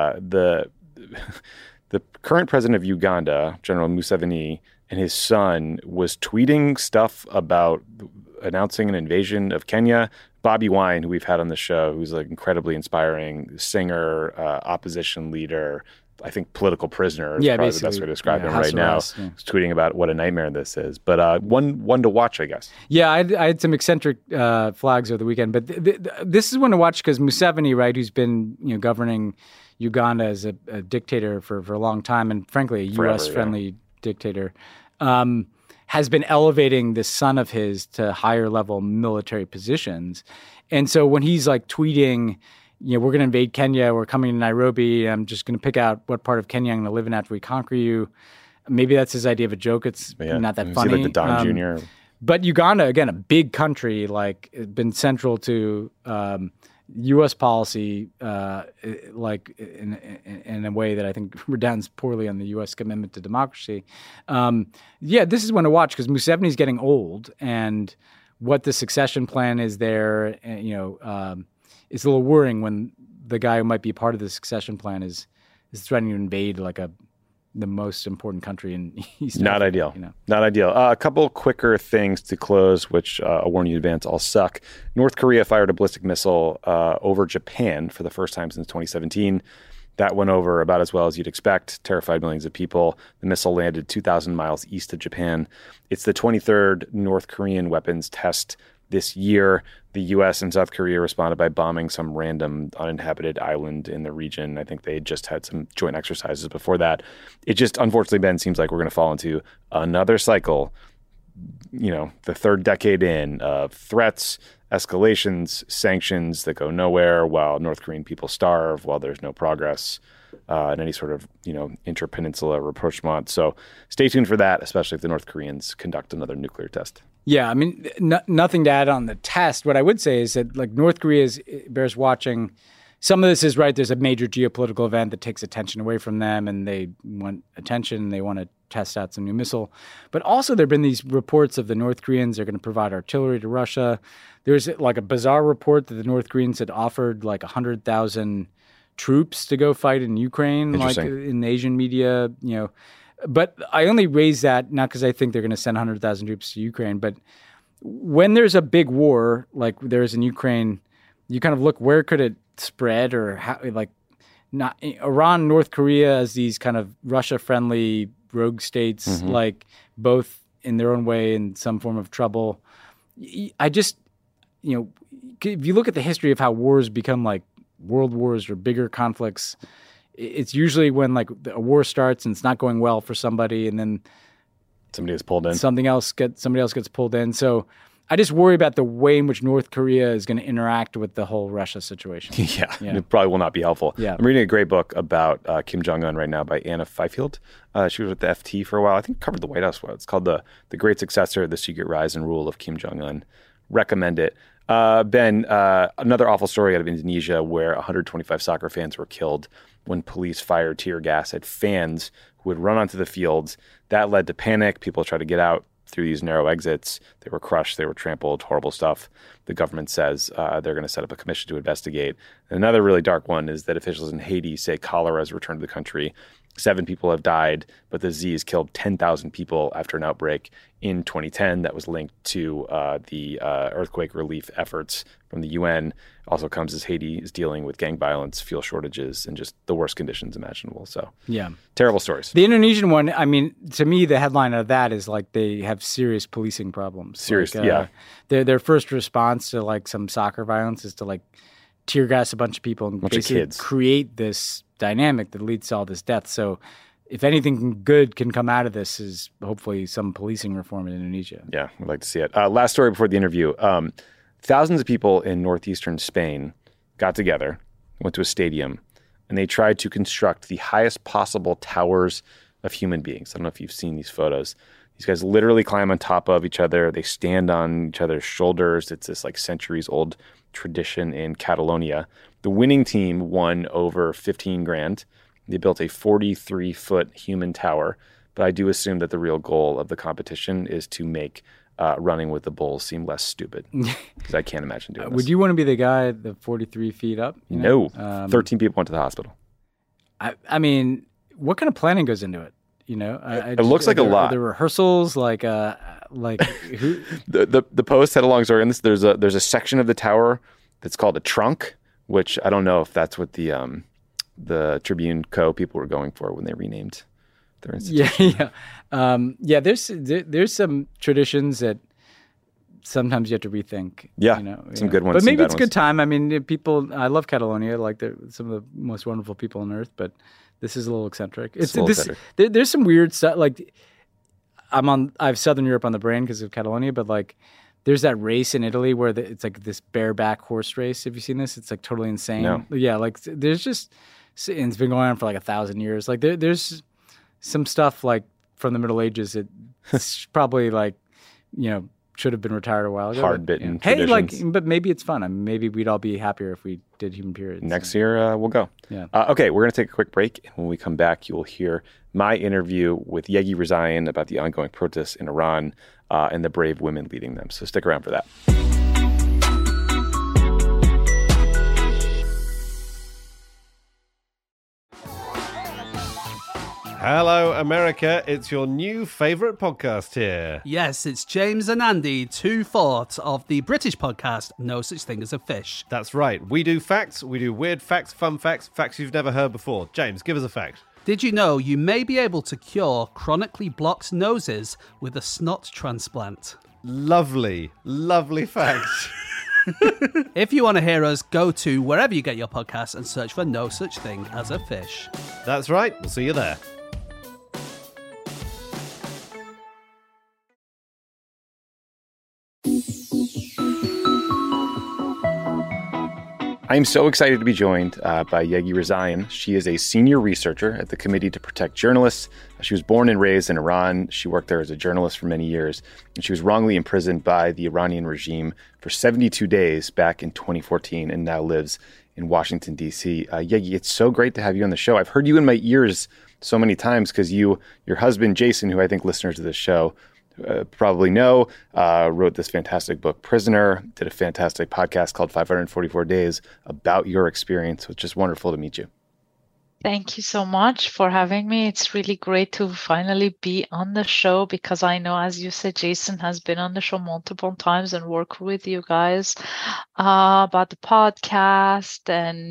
S1: the current president of Uganda, General Museveni, and his son was tweeting stuff about announcing an invasion of Kenya. Bobby Wine, who we've had on the show, who's like incredibly inspiring singer, opposition leader, I think political prisoner is probably the best way to describe him right now. Is tweeting about what a nightmare this is. But one to watch, I guess.
S2: Yeah, I had some eccentric flags over the weekend, but this is one to watch because Museveni, right, who's been governing Uganda as a dictator for a long time, and frankly a U.S.-friendly dictator, has been elevating this son of his to higher level military positions. And so when he's like tweeting, we're going to invade Kenya, we're coming to Nairobi, I'm just going to pick out what part of Kenya I'm going to live in after we conquer you. Maybe that's his idea of a joke. It's not that funny.
S1: See, like the Don Jr.
S2: But Uganda, again, a big country, like been central to U.S. policy, like in a way that I think redounds poorly on the U.S. commitment to democracy. This is one to watch because Museveni's getting old, and what the succession plan is there, it's a little worrying when the guy who might be part of the succession plan is threatening to invade the most important country in East
S1: Not
S2: Africa,
S1: ideal. Not ideal. A couple quicker things to close, which I'll warn you in advance, all suck. North Korea fired a ballistic missile over Japan for the first time since 2017. That went over about as well as you'd expect, terrified millions of people. The missile landed 2,000 miles east of Japan. It's the 23rd North Korean weapons test this year. The U.S. and South Korea responded by bombing some random uninhabited island in the region. I think they just had some joint exercises before that. It just, unfortunately, Ben, seems like we're going to fall into another cycle, the third decade in, of threats, escalations, sanctions that go nowhere while North Korean people starve, while there's no progress in any sort of, interpeninsula rapprochement. So stay tuned for that, especially if the North Koreans conduct another nuclear test.
S2: Yeah, I mean, nothing to add on the test. What I would say is that, like, North Korea bears watching. Some of this is right. There's a major geopolitical event that takes attention away from them, and they want attention. They want to test out some new missile. But also there have been these reports of the North Koreans are going to provide artillery to Russia. There's like a bizarre report that the North Koreans had offered like 100,000 troops to go fight in Ukraine, like in Asian media, But I only raise that not because I think they're going to send 100,000 troops to Ukraine, but when there's a big war like there is in Ukraine, you kind of look where could it spread or how, like not Iran, North Korea as these kind of Russia-friendly rogue states, like both in their own way in some form of trouble. I just, if you look at the history of how wars become like world wars or bigger conflicts, it's usually when like a war starts and it's not going well for somebody, and then
S1: somebody gets pulled in.
S2: Somebody else gets pulled in. So I just worry about the way in which North Korea is going to interact with the whole Russia situation.
S1: Yeah, it probably will not be helpful.
S2: Yeah.
S1: I'm reading a great book about Kim Jong-un right now by Anna Fifield. She was with the FT for a while. I think covered the White House. It's called The Great Successor, The Secret Rise and Rule of Kim Jong-un. Recommend it. Ben, another awful story out of Indonesia where 125 soccer fans were killed when police fired tear gas at fans who would run onto the fields. That led to panic. People tried to get out through these narrow exits. They were crushed. They were trampled. Horrible stuff. The government says they're going to set up a commission to investigate. And another really dark one is that officials in Haiti say cholera has returned to the country. 7 people have died, but the disease killed 10,000 people after an outbreak in 2010 that was linked to the earthquake relief efforts from the UN. Also comes as Haiti is dealing with gang violence, fuel shortages, and just the worst conditions imaginable. So, terrible stories.
S2: The Indonesian one, I mean, to me, the headline of that is like they have serious policing problems.
S1: Seriously,
S2: Their first response to like some soccer violence is to like tear gas a bunch of people and basically create this dynamic that leads to all this death. So if anything good can come out of this is hopefully some policing reform in Indonesia.
S1: Yeah, we'd like to see it. Last story before the interview. Thousands of people in northeastern Spain got together, went to a stadium, and they tried to construct the highest possible towers of human beings. I don't know if you've seen these photos. These guys literally climb on top of each other. They stand on each other's shoulders. It's this like centuries old tradition in Catalonia. The winning team won over 15 grand. They built a 43-foot human tower. But I do assume that the real goal of the competition is to make running with the bulls seem less stupid. Because I can't imagine doing this.
S2: Would you want to be the guy the 43 feet up?
S1: No. 13 people went to the hospital.
S2: I mean, what kind of planning goes into it?
S1: It looks like a lot.
S2: The rehearsals, like like who?
S1: The Post had a long story on this. There's a section of the tower that's called a trunk, which I don't know if that's what the Tribune Co. people were going for when they renamed their institution.
S2: Yeah. There's some traditions that sometimes you have to rethink.
S1: Yeah, some good ones.
S2: But maybe it's a
S1: ones.
S2: good time. I mean, I love Catalonia. Like they're some of the most wonderful people on earth. But this is a little eccentric. There's some weird stuff. Like I have Southern Europe on the brain because of Catalonia, but like there's that race in Italy where it's like this bareback horse race. Have you seen this? It's like totally insane.
S1: No.
S2: Yeah, like there's just, and it's been going on for like 1,000 years. Like there's some stuff like from the Middle Ages. It's probably like, should have been retired a while ago.
S1: Hard-bitten
S2: Hey,
S1: traditions.
S2: but maybe it's fun. I mean, maybe we'd all be happier if we did human periods.
S1: Next year, we'll go.
S2: Yeah.
S1: Okay, we're going to take a quick break. And when we come back, you will hear my interview with Yegi Rizayan about the ongoing protests in Iran and the brave women leading them. So stick around for that.
S3: Hello, America. It's your new favourite podcast here.
S4: Yes, it's James and Andy, 2/4 of the British podcast No Such Thing as a Fish.
S3: That's right. We do facts. We do weird facts, fun facts, facts you've never heard before. James, give us a fact.
S4: Did you know you may be able to cure chronically blocked noses with a snot transplant?
S3: Lovely, lovely facts.
S4: If you want to hear us, go to wherever you get your podcasts and search for No Such Thing as a Fish.
S3: That's right. We'll see you there.
S1: I am so excited to be joined by Yegi Rizayan. She is a senior researcher at the Committee to Protect Journalists. She was born and raised in Iran. She worked there as a journalist for many years, and she was wrongly imprisoned by the Iranian regime for 72 days back in 2014 and now lives in Washington, D.C. Yegi, it's so great to have you on the show. I've heard you in my ears so many times because your husband, Jason, who I think listeners of this show probably know, wrote this fantastic book, Prisoner, did a fantastic podcast called 544 Days about your experience. So it's just wonderful to meet you.
S5: Thank you so much for having me. It's really great to finally be on the show because I know, as you said, Jason has been on the show multiple times and worked with you guys about the podcast.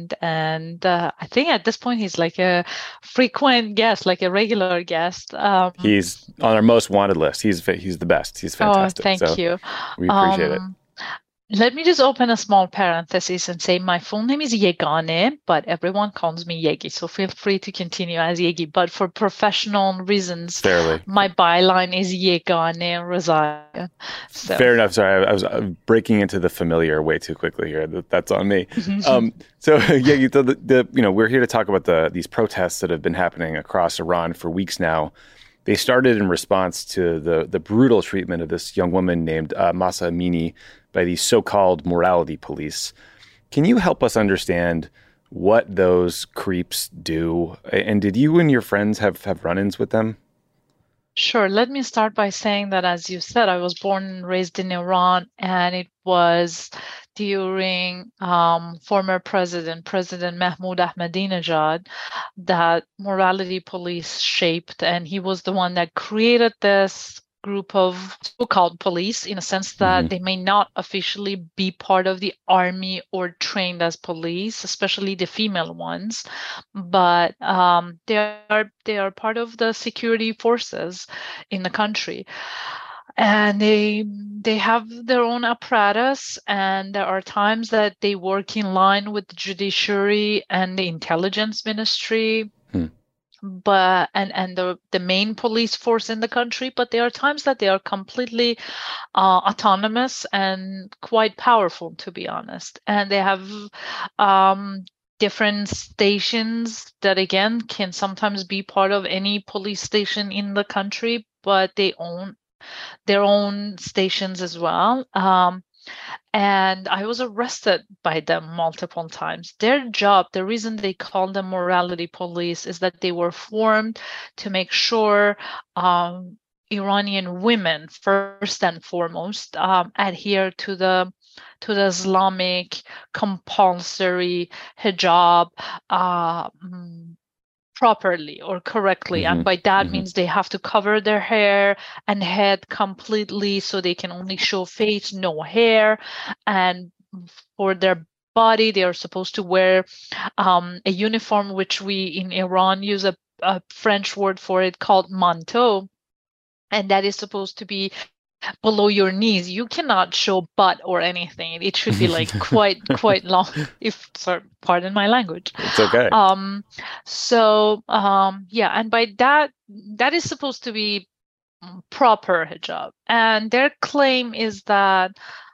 S5: And I think at this point he's like a frequent guest, like a regular guest.
S1: He's on our most wanted list. He's the best. He's fantastic.
S5: Oh, thank you.
S1: We appreciate it.
S5: Let me just open a small parenthesis and say my full name is Yegane, but everyone calls me Yegi. So feel free to continue as Yegi. But for professional reasons, my byline is Yegane Rizayan. So.
S1: Fair enough. Sorry, I was breaking into the familiar way too quickly here. That's on me. So Yegi, we're here to talk about these protests that have been happening across Iran for weeks now. They started in response to the brutal treatment of this young woman named Mahsa Amini by these so-called morality police. Can you help us understand what those creeps do? And did you and your friends have run-ins with them?
S5: Sure. Let me start by saying that, as you said, I was born and raised in Iran, and it was during former President Mahmoud Ahmadinejad that morality police shaped, and he was the one that created this group of so-called police in a sense that they may not officially be part of the army or trained as police, especially the female ones, but they are part of the security forces in the country. And they have their own apparatus, and there are times that they work in line with the judiciary and the intelligence ministry. But and the main police force in the country, but there are times that they are completely autonomous and quite powerful, to be honest. And they have different stations that, again, can sometimes be part of any police station in the country, but they own their own stations as well. And I was arrested by them multiple times. Their job, the reason they call them morality police, is that they were formed to make sure Iranian women, first and foremost, adhere to the Islamic compulsory hijab properly or correctly. And by that means they have to cover their hair and head completely, so they can only show face, no hair. And for their body, they are supposed to wear a uniform, which we in Iran use a French word for it called manteau. And that is supposed to be below your knees. You cannot show butt or anything. It should be like quite long. If, sorry, pardon my language.
S1: It's okay.
S5: Yeah, and by that is supposed to be proper hijab. And their claim is that,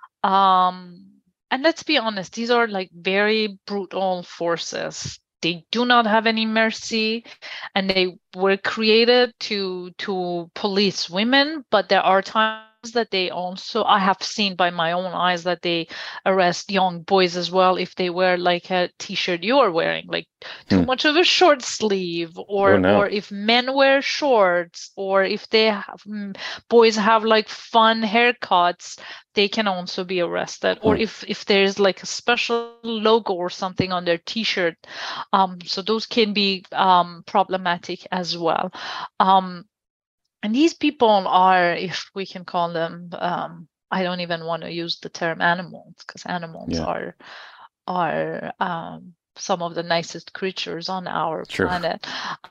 S5: and let's be honest, these are like very brutal forces. They do not have any mercy, and they were created to police women. But there are times that they also, I have seen by my own eyes, that they arrest young boys as well if they wear like a t-shirt you are wearing, like too much of a short sleeve, or or if men wear shorts, or if they have, boys have like fun haircuts, they can also be arrested. Or if there's like a special logo or something on their t-shirt, so those can be problematic as well. And these people are, if we can call them, I don't even want to use the term animals, because animals are some of the nicest creatures on our planet.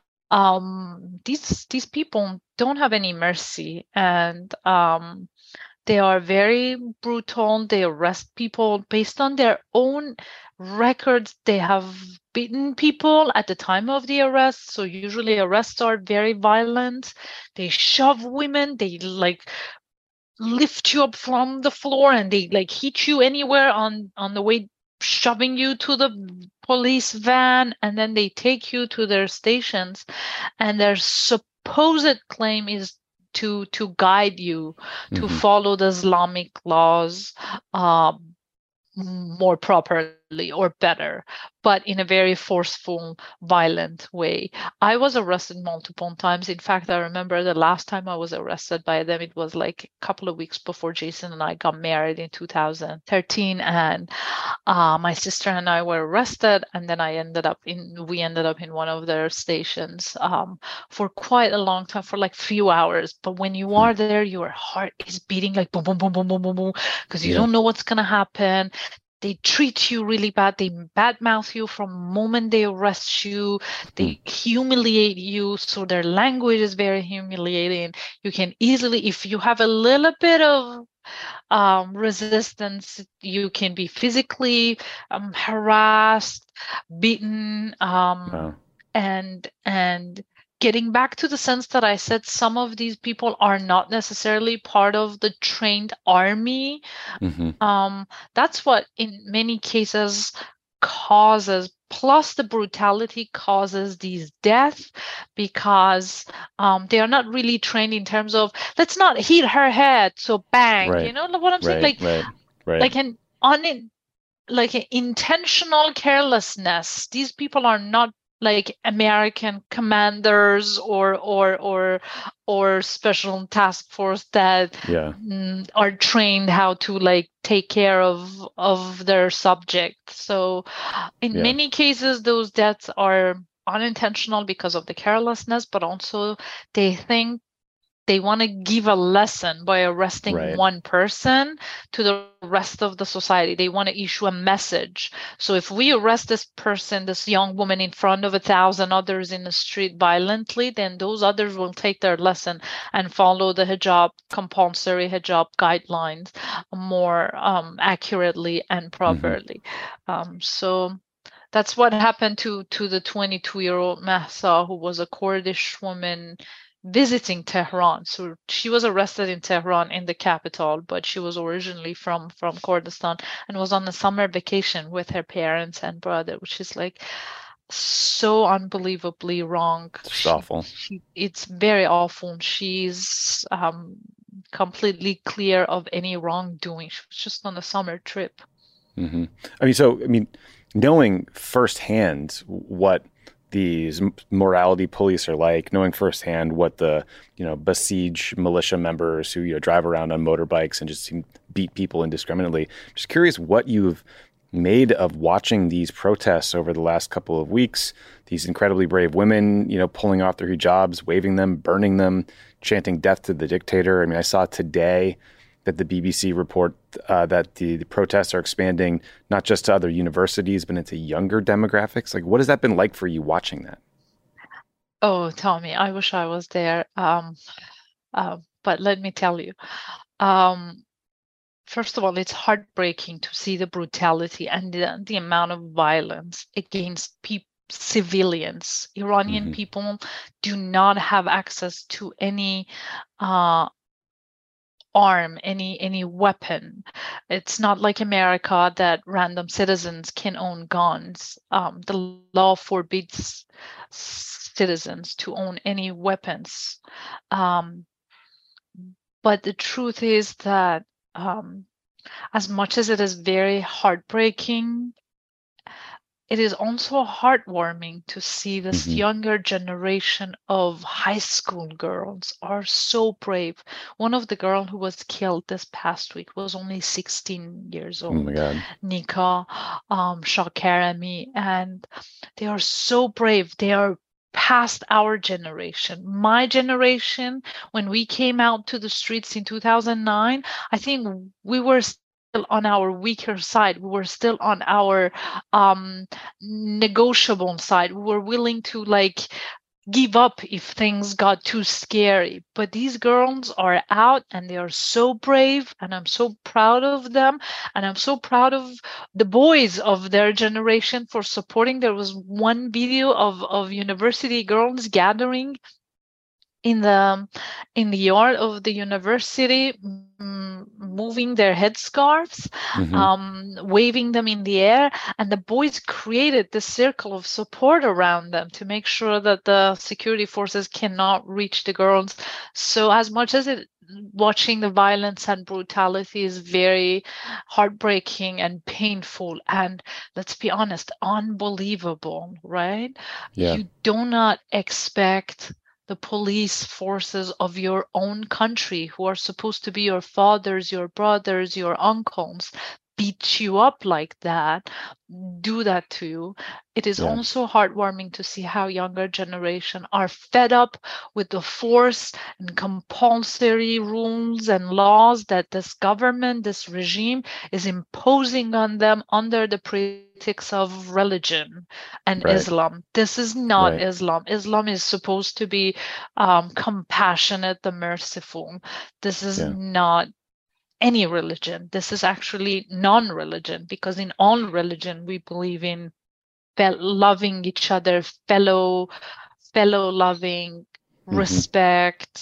S5: These people don't have any mercy, and they are very brutal. They arrest people based on their own records. They have beaten people at the time of the arrest. So usually arrests are very violent. They shove women. They like lift you up from the floor, and they like hit you anywhere on the way, shoving you to the police van, and then they take you to their stations. And their supposed claim is to guide you to follow the Islamic laws more properly or better, but in a very forceful, violent way. I was arrested multiple times. In fact, I remember the last time I was arrested by them, it was like a couple of weeks before Jason and I got married in 2013, and my sister and I were arrested, and then we ended up in one of their stations for quite a long time, for like few hours. But when you are there, your heart is beating like boom, boom, boom, boom, boom, boom, boom, because you don't know what's gonna happen. They treat you really bad. They badmouth you from the moment they arrest you. They humiliate you. So their language is very humiliating. You can easily, if you have a little bit of resistance, you can be physically harassed, beaten, and getting back to the sense that I said, some of these people are not necessarily part of the trained army. That's what in many cases causes, plus the brutality causes these deaths, because they are not really trained in terms of, let's not hit her head, so bang. You know what I'm saying? Like an intentional carelessness. These people are not like American commanders or special task force that are trained how to like take care of their subject. So in many cases, those deaths are unintentional because of the carelessness, but also they think they want to give a lesson by arresting one person to the rest of the society. They want to issue a message. So if we arrest this person, this young woman, in front of 1,000 others in the street violently, then those others will take their lesson and follow the compulsory hijab guidelines more accurately and properly. So that's what happened to the 22-year-old Mahsa, who was a Kurdish woman visiting Tehran. So she was arrested in Tehran, in the capital, but she was originally from Kurdistan and was on a summer vacation with her parents and brother, which is like so unbelievably wrong.
S1: It's awful.
S5: It's very awful. She's completely clear of any wrongdoing. She was just on a summer trip.
S1: I mean, knowing firsthand what these morality police are like, knowing firsthand what the Basij militia members who drive around on motorbikes and just beat people indiscriminately. I'm just curious what you've made of watching these protests over the last couple of weeks. These incredibly brave women, pulling off their hijabs, waving them, burning them, chanting death to the dictator. I mean, I saw today that the BBC report that the protests are expanding not just to other universities, but into younger demographics. Like, what has that been like for you watching that?
S5: Oh, Tommy, I wish I was there. But let me tell you, first of all, it's heartbreaking to see the brutality and the amount of violence against civilians. Iranian people do not have access to any arm, any weapon. It's not like America that random citizens can own guns. The law forbids citizens to own any weapons. But the truth is that as much as it is very heartbreaking, it is also heartwarming to see this younger generation of high school girls are so brave. One of the girls who was killed this past week was only 16 years old.
S1: Oh my God.
S5: Nika Shakarami, and they are so brave. They are past our generation. My generation, when we came out to the streets in 2009, I think we were still on our weaker side. We were still on our negotiable side. We were willing to give up if things got too scary. But these girls are out and they are so brave, and I'm so proud of them. And I'm so proud of the boys of their generation for supporting. There was one video of university girls gathering in the yard of the university, moving their headscarves, waving them in the air, and the boys created this circle of support around them to make sure that the security forces cannot reach the girls. So as much as watching the violence and brutality is very heartbreaking and painful, and let's be honest, unbelievable, right?
S1: Yeah.
S5: You do not expect the police forces of your own country, who are supposed to be your fathers, your brothers, your uncles, beat you up like that, do that to you. It is also heartwarming to see how younger generation are fed up with the force and compulsory rules and laws that this government, this regime is imposing on them under the pretext of religion and Islam. This is not Islam. Islam is supposed to be compassionate, the merciful. This is not any religion. This is actually non-religion, because in all religion we believe in loving each other, fellow loving, respect,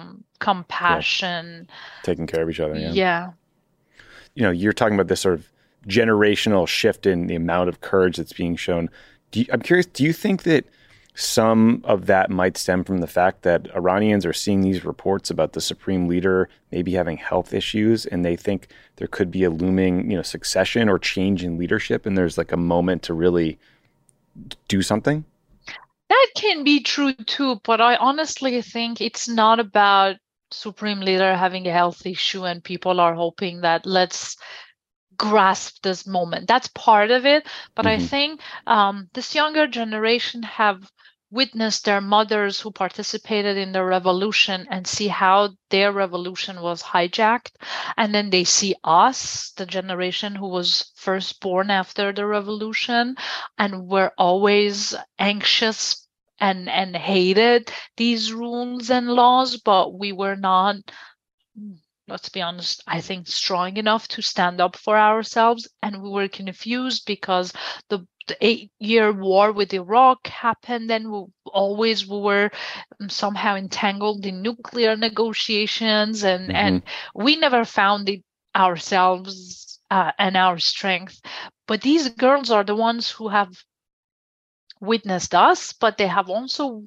S5: compassion,
S1: taking care of each other.
S5: Yeah.
S1: You're talking about this sort of generational shift in the amount of courage that's being shown. I'm curious, do you think that some of that might stem from the fact that Iranians are seeing these reports about the supreme leader maybe having health issues, and they think there could be a looming, succession or change in leadership, and there's a moment to really do something?
S5: That can be true too, but I honestly think it's not about supreme leader having a health issue and people are hoping that let's grasp this moment. That's part of it, but I think this younger generation have witnessed their mothers who participated in the revolution and see how their revolution was hijacked. And then they see us, the generation who was first born after the revolution, and were always anxious and hated these rules and laws, but we were not, let's be honest, I think strong enough to stand up for ourselves. And we were confused because the 8-year war with Iraq happened, and we were somehow entangled in nuclear negotiations, and we never found it ourselves and our strength. But these girls are the ones who have witnessed us, but they are also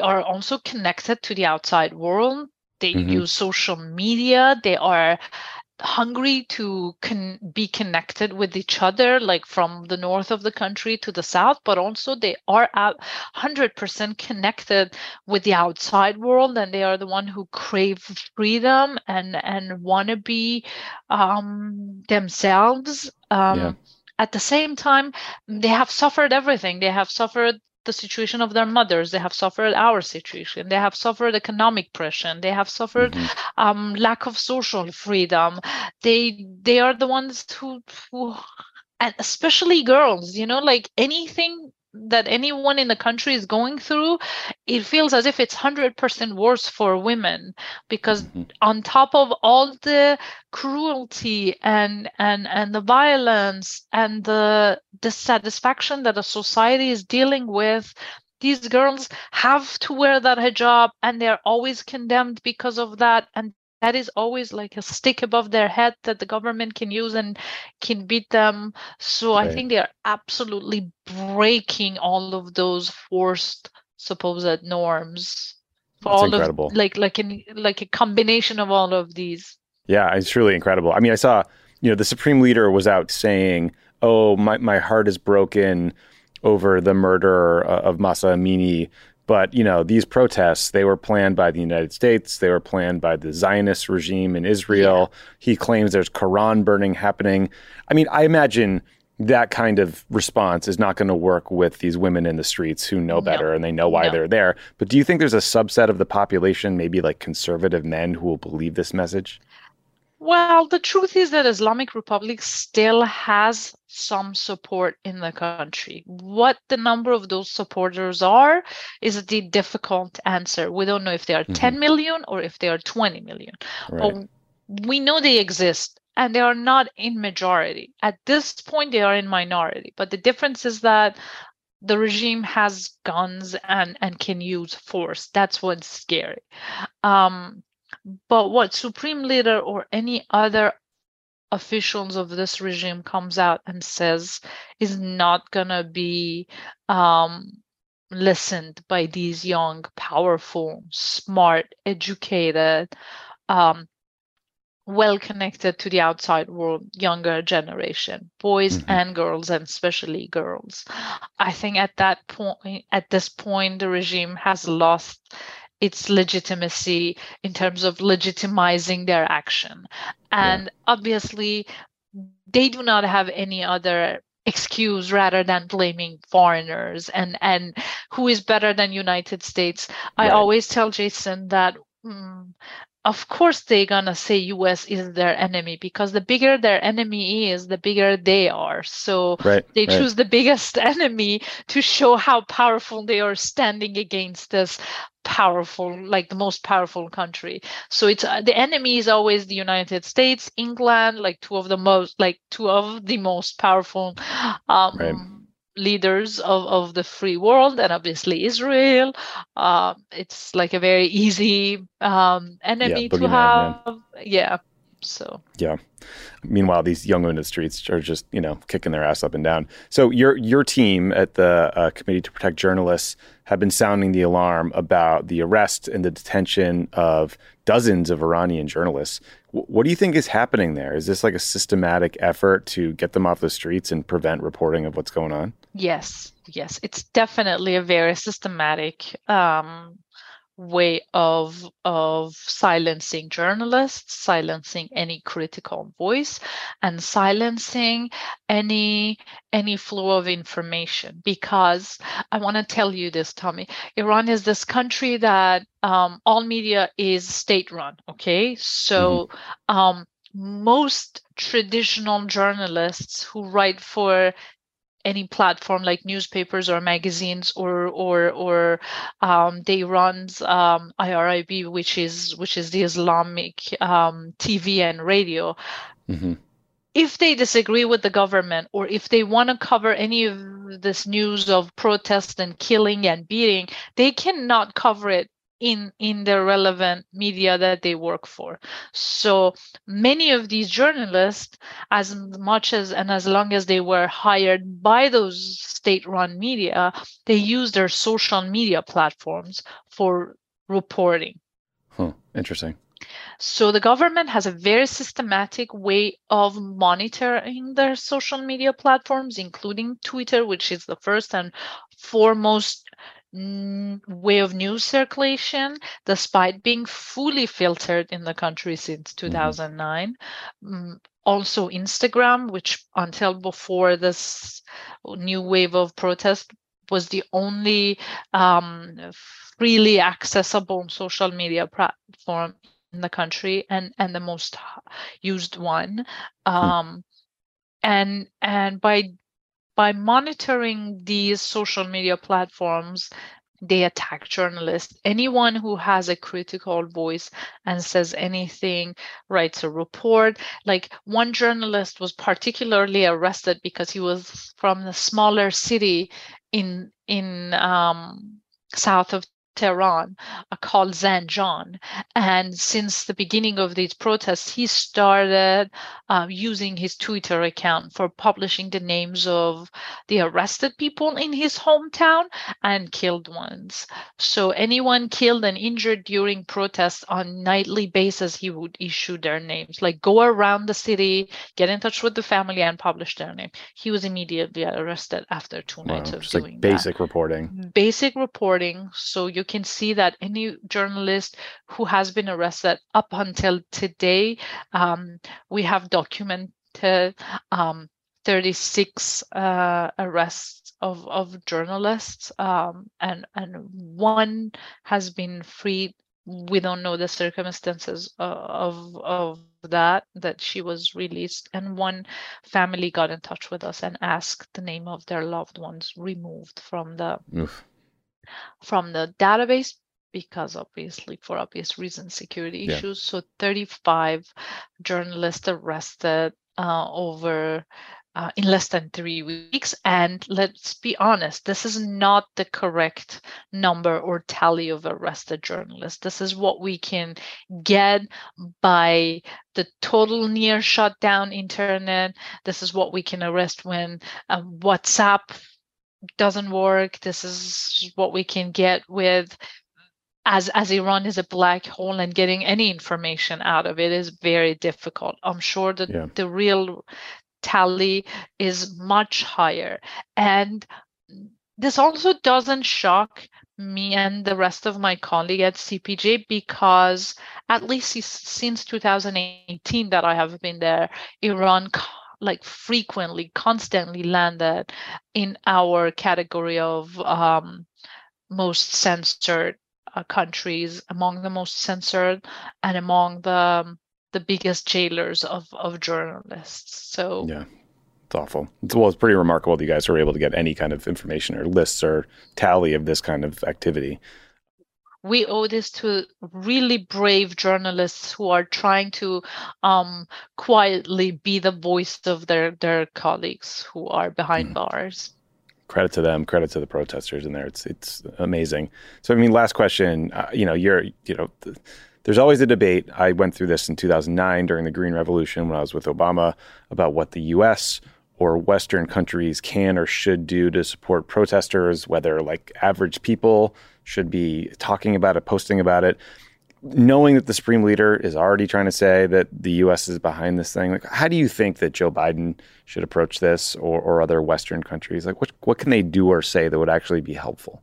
S5: connected to the outside world. They use social media. They are hungry to be connected with each other, like from the north of the country to the south, but also they are 100% connected with the outside world, and they are the one who crave freedom and want to be themselves. At the same time, they have suffered everything. They have suffered the situation of their mothers. They have suffered our situation. They have suffered economic pressure. They have suffered lack of social freedom. They are the ones who and especially girls, like anything that anyone in the country is going through, it feels as if it's 100% worse for women, because on top of all the cruelty and the violence and the dissatisfaction that a society is dealing with, these girls have to wear that hijab, and they're always condemned because of that. And that is always like a stick above their head that the government can use and can beat them. So I think they are absolutely breaking all of those forced supposed norms for
S1: That's
S5: all
S1: incredible.
S5: of like a combination of all of these.
S1: Yeah, it's truly incredible. I mean, I saw, the Supreme Leader was out saying, "Oh, my heart is broken over the murder of Mahsa Amini." But, these protests, they were planned by the United States. They were planned by the Zionist regime in Israel. Yeah. He claims there's Quran burning happening. I mean, I imagine that kind of response is not going to work with these women in the streets who know better and they know why they're there. But do you think there's a subset of the population, maybe like conservative men, who will believe this message?
S5: Well, the truth is that Islamic Republic still has some support in the country. What the number of those supporters are is the difficult answer. We don't know if they are 10 million or if they are 20 million.
S1: Right.
S5: But we know they exist, and they are not in majority. At this point, they are in minority. But the difference is that the regime has guns and can use force. That's what's scary. But what Supreme Leader or any other officials of this regime comes out and says is not going to be listened by these young, powerful, smart, educated, well-connected to the outside world, younger generation, boys and girls, and especially girls. I think at this point, the regime has lost its legitimacy in terms of legitimizing their action. And obviously, they do not have any other excuse rather than blaming foreigners and who is better than United States. I always tell Jason that of course they're gonna say US is their enemy, because the bigger their enemy is, the bigger they are. So they choose the biggest enemy to show how powerful they are standing against this powerful, like the most powerful country. So it's the enemy is always the United States, England, like two of the most powerful leaders of the free world, and obviously Israel. It's like a very easy enemy to have. So
S1: Meanwhile, these young women in the streets are just, kicking their ass up and down. So your team at the Committee to Protect Journalists have been sounding the alarm about the arrest and the detention of dozens of Iranian journalists. What do you think is happening there? Is this like a systematic effort to get them off the streets and prevent reporting of what's going on?
S5: Yes. It's definitely a very systematic way of silencing journalists, silencing any critical voice, and silencing any flow of information. Because I want to tell you this, Tommy, Iran is this country that all media is state-run. Okay, so most traditional journalists who write for any platform like newspapers or magazines or they runs IRIB, which is the Islamic TV and radio. If they disagree with the government, or if they want to cover any of this news of protest and killing and beating, they cannot cover it in the relevant media that they work for. So many of these journalists, as much as and as long as they were hired by those state-run media, they use their social media platforms for reporting.
S1: Interesting.
S5: So the government has a very systematic way of monitoring their social media platforms, including Twitter, which is the first and foremost way of news circulation, despite being fully filtered in the country since 2009. Also Instagram, which until before this new wave of protest was the only freely accessible social media platform in the country, and the most used one. And by monitoring these social media platforms, they attack journalists. Anyone who has a critical voice and says anything, writes a report. Like one journalist was particularly arrested because he was from a smaller city in south of Tehran, called Zanjan. And since the beginning of these protests, he started using his Twitter account for publishing the names of the arrested people in his hometown and killed ones. So anyone killed and injured during protests on nightly basis, he would issue their names, like go around the city, get in touch with the family and publish their name. He was immediately arrested after 2 nights of
S1: just
S5: doing
S1: like basic reporting.
S5: Basic reporting. So you can see that any journalist who has been arrested up until today, we have documented 36 arrests of journalists, and one has been freed. We don't know the circumstances of that she was released, and one family got in touch with us and asked the name of their loved ones removed from the database, because obviously for obvious reasons, security issues. So 35 journalists arrested over in less than 3 weeks. And let's be honest, this is not the correct number or tally of arrested journalists. This is what we can get by the total near shutdown internet. This is what we can arrest when WhatsApp doesn't work. This is what we can get with as Iran is a black hole, and getting any information out of it is very difficult. I'm sure that the real tally is much higher. And this also doesn't shock me and the rest of my colleagues at CPJ, because at least since 2018 that I have been there, Iran frequently, constantly landed in our category of most censored countries, among the most censored, and among the biggest jailers of journalists. So
S1: it's awful. It's pretty remarkable that you guys were able to get any kind of information or lists or tally of this kind of activity.
S5: We owe this to really brave journalists who are trying to quietly be the voice of their colleagues who are behind bars.
S1: Credit to them. Credit to the protesters in there. It's amazing. So, I mean, last question. There's always a debate. I went through this in 2009 during the Green Revolution when I was with Obama about what the U.S. or Western countries can or should do to support protesters, whether like average people should be talking about it, posting about it. Knowing that the Supreme Leader is already trying to say that the U.S. is behind this thing, like, how do you think that Joe Biden should approach this, or other Western countries? Like, what can they do or say that would actually be helpful?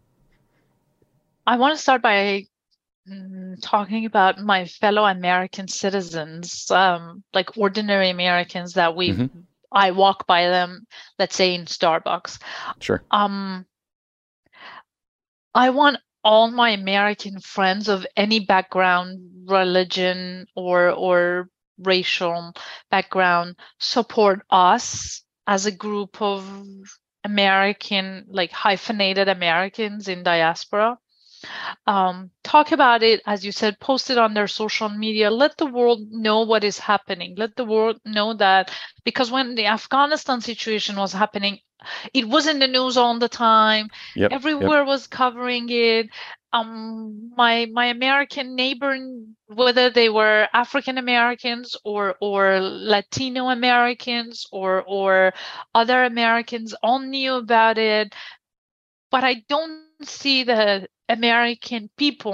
S5: I want to start by talking about my fellow American citizens, like ordinary Americans that I walk by them, let's say in Starbucks.
S1: Sure.
S5: I want all my American friends of any background, religion, or racial background support us as a group of American, like hyphenated Americans in diaspora. Talk about it, as you said, post it on their social media. Let the world know what is happening. Let the world know that, because when the Afghanistan situation was happening, it was in the news all the time. Everywhere was covering it. My American neighbor, whether they were African Americans or Latino Americans or other Americans, all knew about it. But I don't see the American people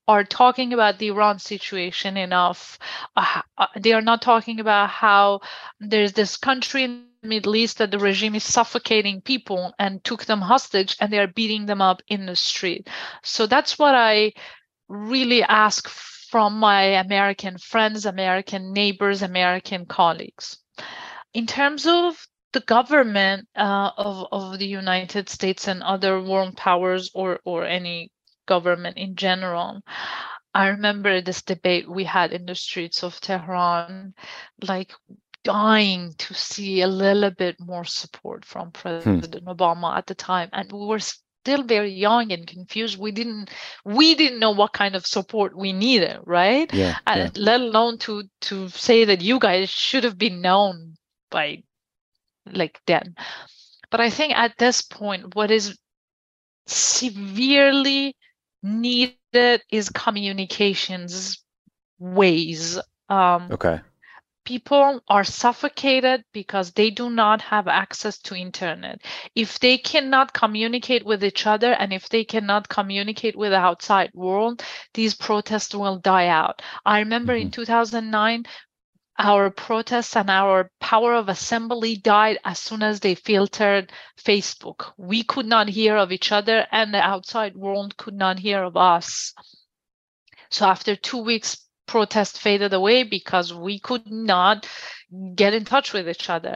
S5: are talking about the Iran situation enough. They are not talking about how there's this country in the Middle East that the regime is suffocating people and took them hostage, and they are beating them up in the street. So that's what I really ask from my American friends, American neighbors, American colleagues. In terms of the government of the United States and other world powers, or any government in general, I remember this debate we had in the streets of Tehran, like dying to see a little bit more support from President Obama at the time, and we were still very young and confused. We didn't know what kind of support we needed, right?
S1: Yeah,
S5: and let alone to say that you guys should have been known by like then. But I think at this point, what is severely needed is communications ways.
S1: Okay.
S5: People are suffocated because they do not have access to internet. If they cannot communicate with each other, and if they cannot communicate with the outside world, these protests will die out. I remember in 2009, our protests and our power of assembly died as soon as they filtered Facebook. We could not hear of each other, and the outside world could not hear of us. So after 2 weeks, protest faded away because we could not get in touch with each other.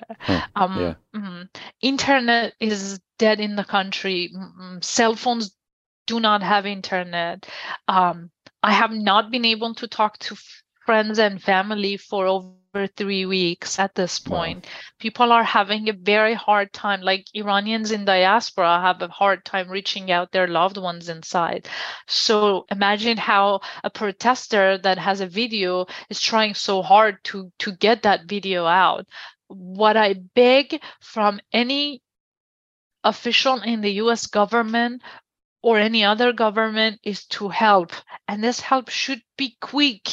S5: Internet is dead in the country. Cell phones do not have internet. I have not been able to talk to friends and family for over 3 weeks at this point. Wow. People are having a very hard time. Like Iranians in diaspora have a hard time reaching out their loved ones inside. So imagine how a protester that has a video is trying so hard to get that video out. What I beg from any official in the US government or any other government is to help. And this help should be quick.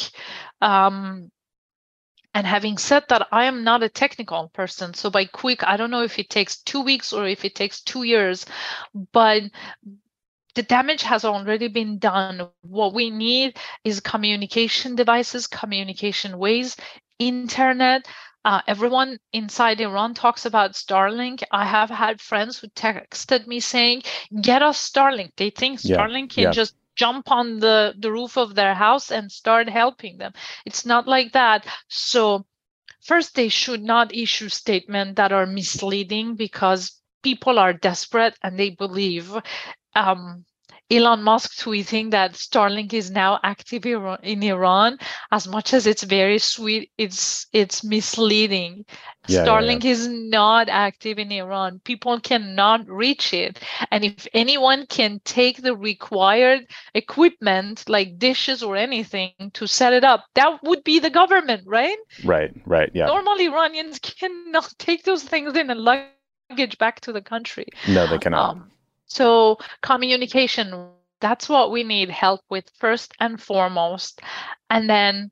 S5: And having said that, I am not a technical person. So by quick, I don't know if it takes 2 weeks or if it takes 2 years, but the damage has already been done. What we need is communication devices, communication ways, internet. Everyone inside Iran talks about Starlink. I have had friends who texted me saying, get us Starlink. They think Starlink can just jump on the roof of their house and start helping them. It's not like that. So first, they should not issue statements that are misleading because people are desperate and they believe. Elon Musk tweeting that Starlink is now active in Iran, as much as it's very sweet, it's misleading. Starlink is not active in Iran. People cannot reach it. And if anyone can take the required equipment, like dishes or anything, to set it up, that would be the government, right?
S1: Right, yeah.
S5: Normal Iranians cannot take those things in a luggage back to the country.
S1: No, they cannot.
S5: So communication, that's what we need help with first and foremost. And then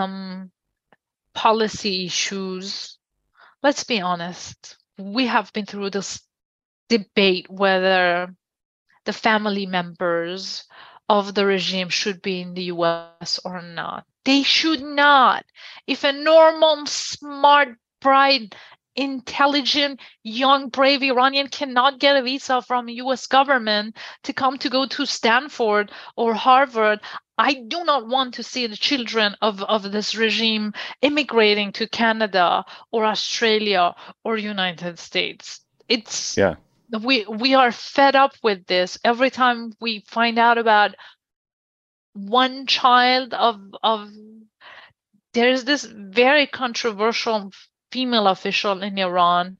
S5: policy issues. Let's be honest. We have been through this debate whether the family members of the regime should be in the US or not. They should not. If a normal, smart, bright, intelligent, young, brave Iranian cannot get a visa from the US government to go to Stanford or Harvard, I do not want to see the children of this regime immigrating to Canada or Australia or United States. We are fed up with this. Every time we find out about one child of there's this very controversial female official in Iran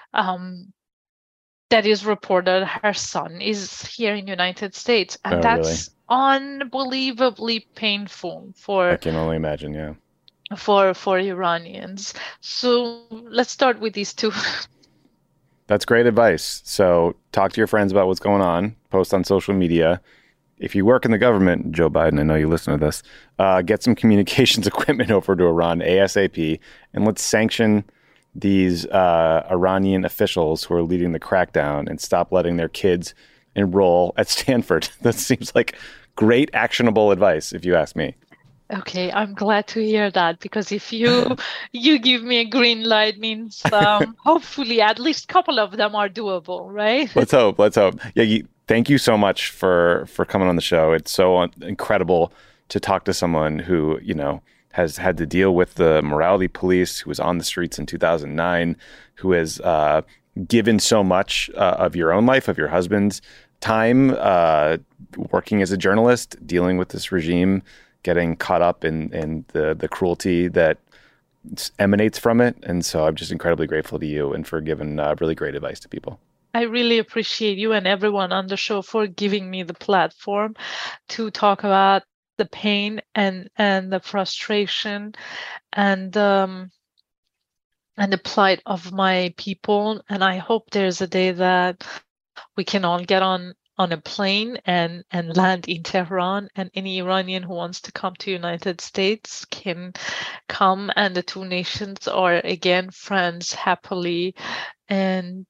S5: that is reported her son is here in the United States. And that's unbelievably painful
S1: I can only imagine,
S5: for Iranians. So let's start with these two.
S1: That's great advice. So talk to your friends about what's going on, post on social media. If you work in the government, Joe Biden, I know you listen to this, get some communications equipment over to Iran ASAP, and let's sanction these Iranian officials who are leading the crackdown and stop letting their kids enroll at Stanford. That seems like great actionable advice, if you ask me.
S5: Okay, I'm glad to hear that, because if you give me a green light, means hopefully at least a couple of them are doable, right?
S1: Let's hope. Yeah, thank you so much for coming on the show. It's so incredible to talk to someone who, has had to deal with the morality police, who was on the streets in 2009, who has given so much of your own life, of your husband's time, working as a journalist, dealing with this regime, getting caught up in the cruelty that emanates from it. And so I'm just incredibly grateful to you and for giving really great advice to people.
S5: I really appreciate you and everyone on the show for giving me the platform to talk about the pain and the frustration and the plight of my people. And I hope there's a day that we can all get on a plane and land in Tehran, and any Iranian who wants to come to United States can come, and the two nations are again friends happily, and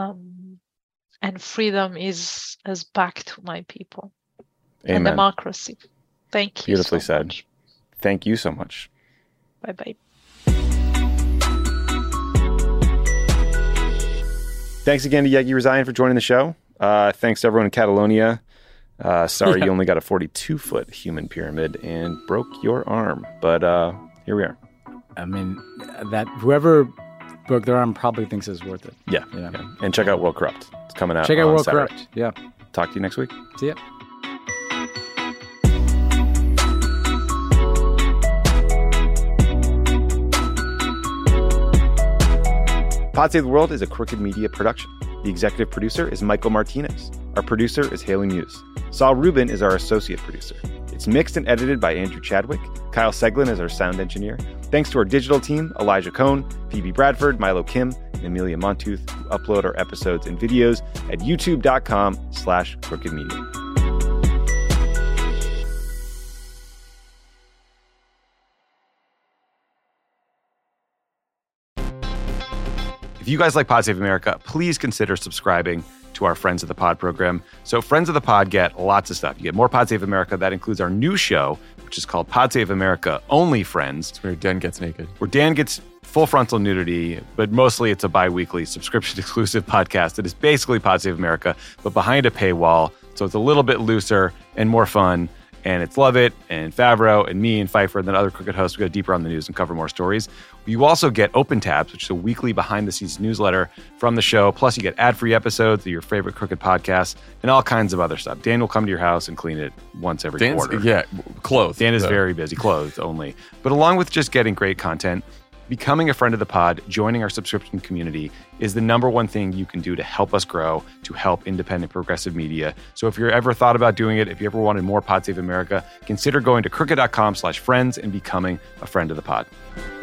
S5: freedom is back to my people.
S1: Amen.
S5: And democracy. Thank you.
S1: Beautifully
S5: so
S1: said.
S5: much.
S1: Thank you so much.
S5: Bye-bye.
S1: Thanks again to Yegi Rezaian for joining the show. Thanks to everyone in Catalonia. Sorry you only got a 42-foot human pyramid and broke your arm. But here we are.
S2: I mean, that whoever broke their arm probably thinks it's worth it.
S1: Yeah. And check out World Corrupt. It's coming out
S2: Check out
S1: on
S2: World
S1: Saturday.
S2: Corrupt. Yeah.
S1: Talk to you next week.
S2: See ya.
S1: Pod Save the World is a Crooked Media production. The executive producer is Michael Martinez. Our producer is Haley Muse. Saul Rubin is our associate producer. It's mixed and edited by Andrew Chadwick. Kyle Seglin is our sound engineer. Thanks to our digital team, Elijah Cohn, Phoebe Bradford, Milo Kim, and Amelia Montooth, who upload our episodes and videos at youtube.com/crookedmedia. If you guys like Pod Save America, please consider subscribing to our Friends of the Pod program. So Friends of the Pod get lots of stuff. You get more Pod Save America. That includes our new show, which is called Pod Save America Only Friends.
S6: It's where Dan gets naked.
S1: Where Dan gets full frontal nudity, but mostly it's a bi-weekly subscription-exclusive podcast that is basically Pod Save America, but behind a paywall. So it's a little bit looser and more fun. And it's Lovett and Favreau and me and Pfeiffer and then other Crooked hosts. We go deeper on the news and cover more stories. You also get Open Tabs, which is a weekly behind-the-scenes newsletter from the show. Plus, you get ad-free episodes of your favorite Crooked podcasts and all kinds of other stuff. Dan will come to your house and clean it once every quarter.
S6: Yeah, clothed.
S1: Dan is very busy, clothed only. But along with just getting great content, becoming a friend of the pod, joining our subscription community is the number one thing you can do to help us grow, to help independent progressive media. So if you're ever thought about doing it, if you ever wanted more Pod Save America, consider going to crooked.com/friends and becoming a friend of the pod.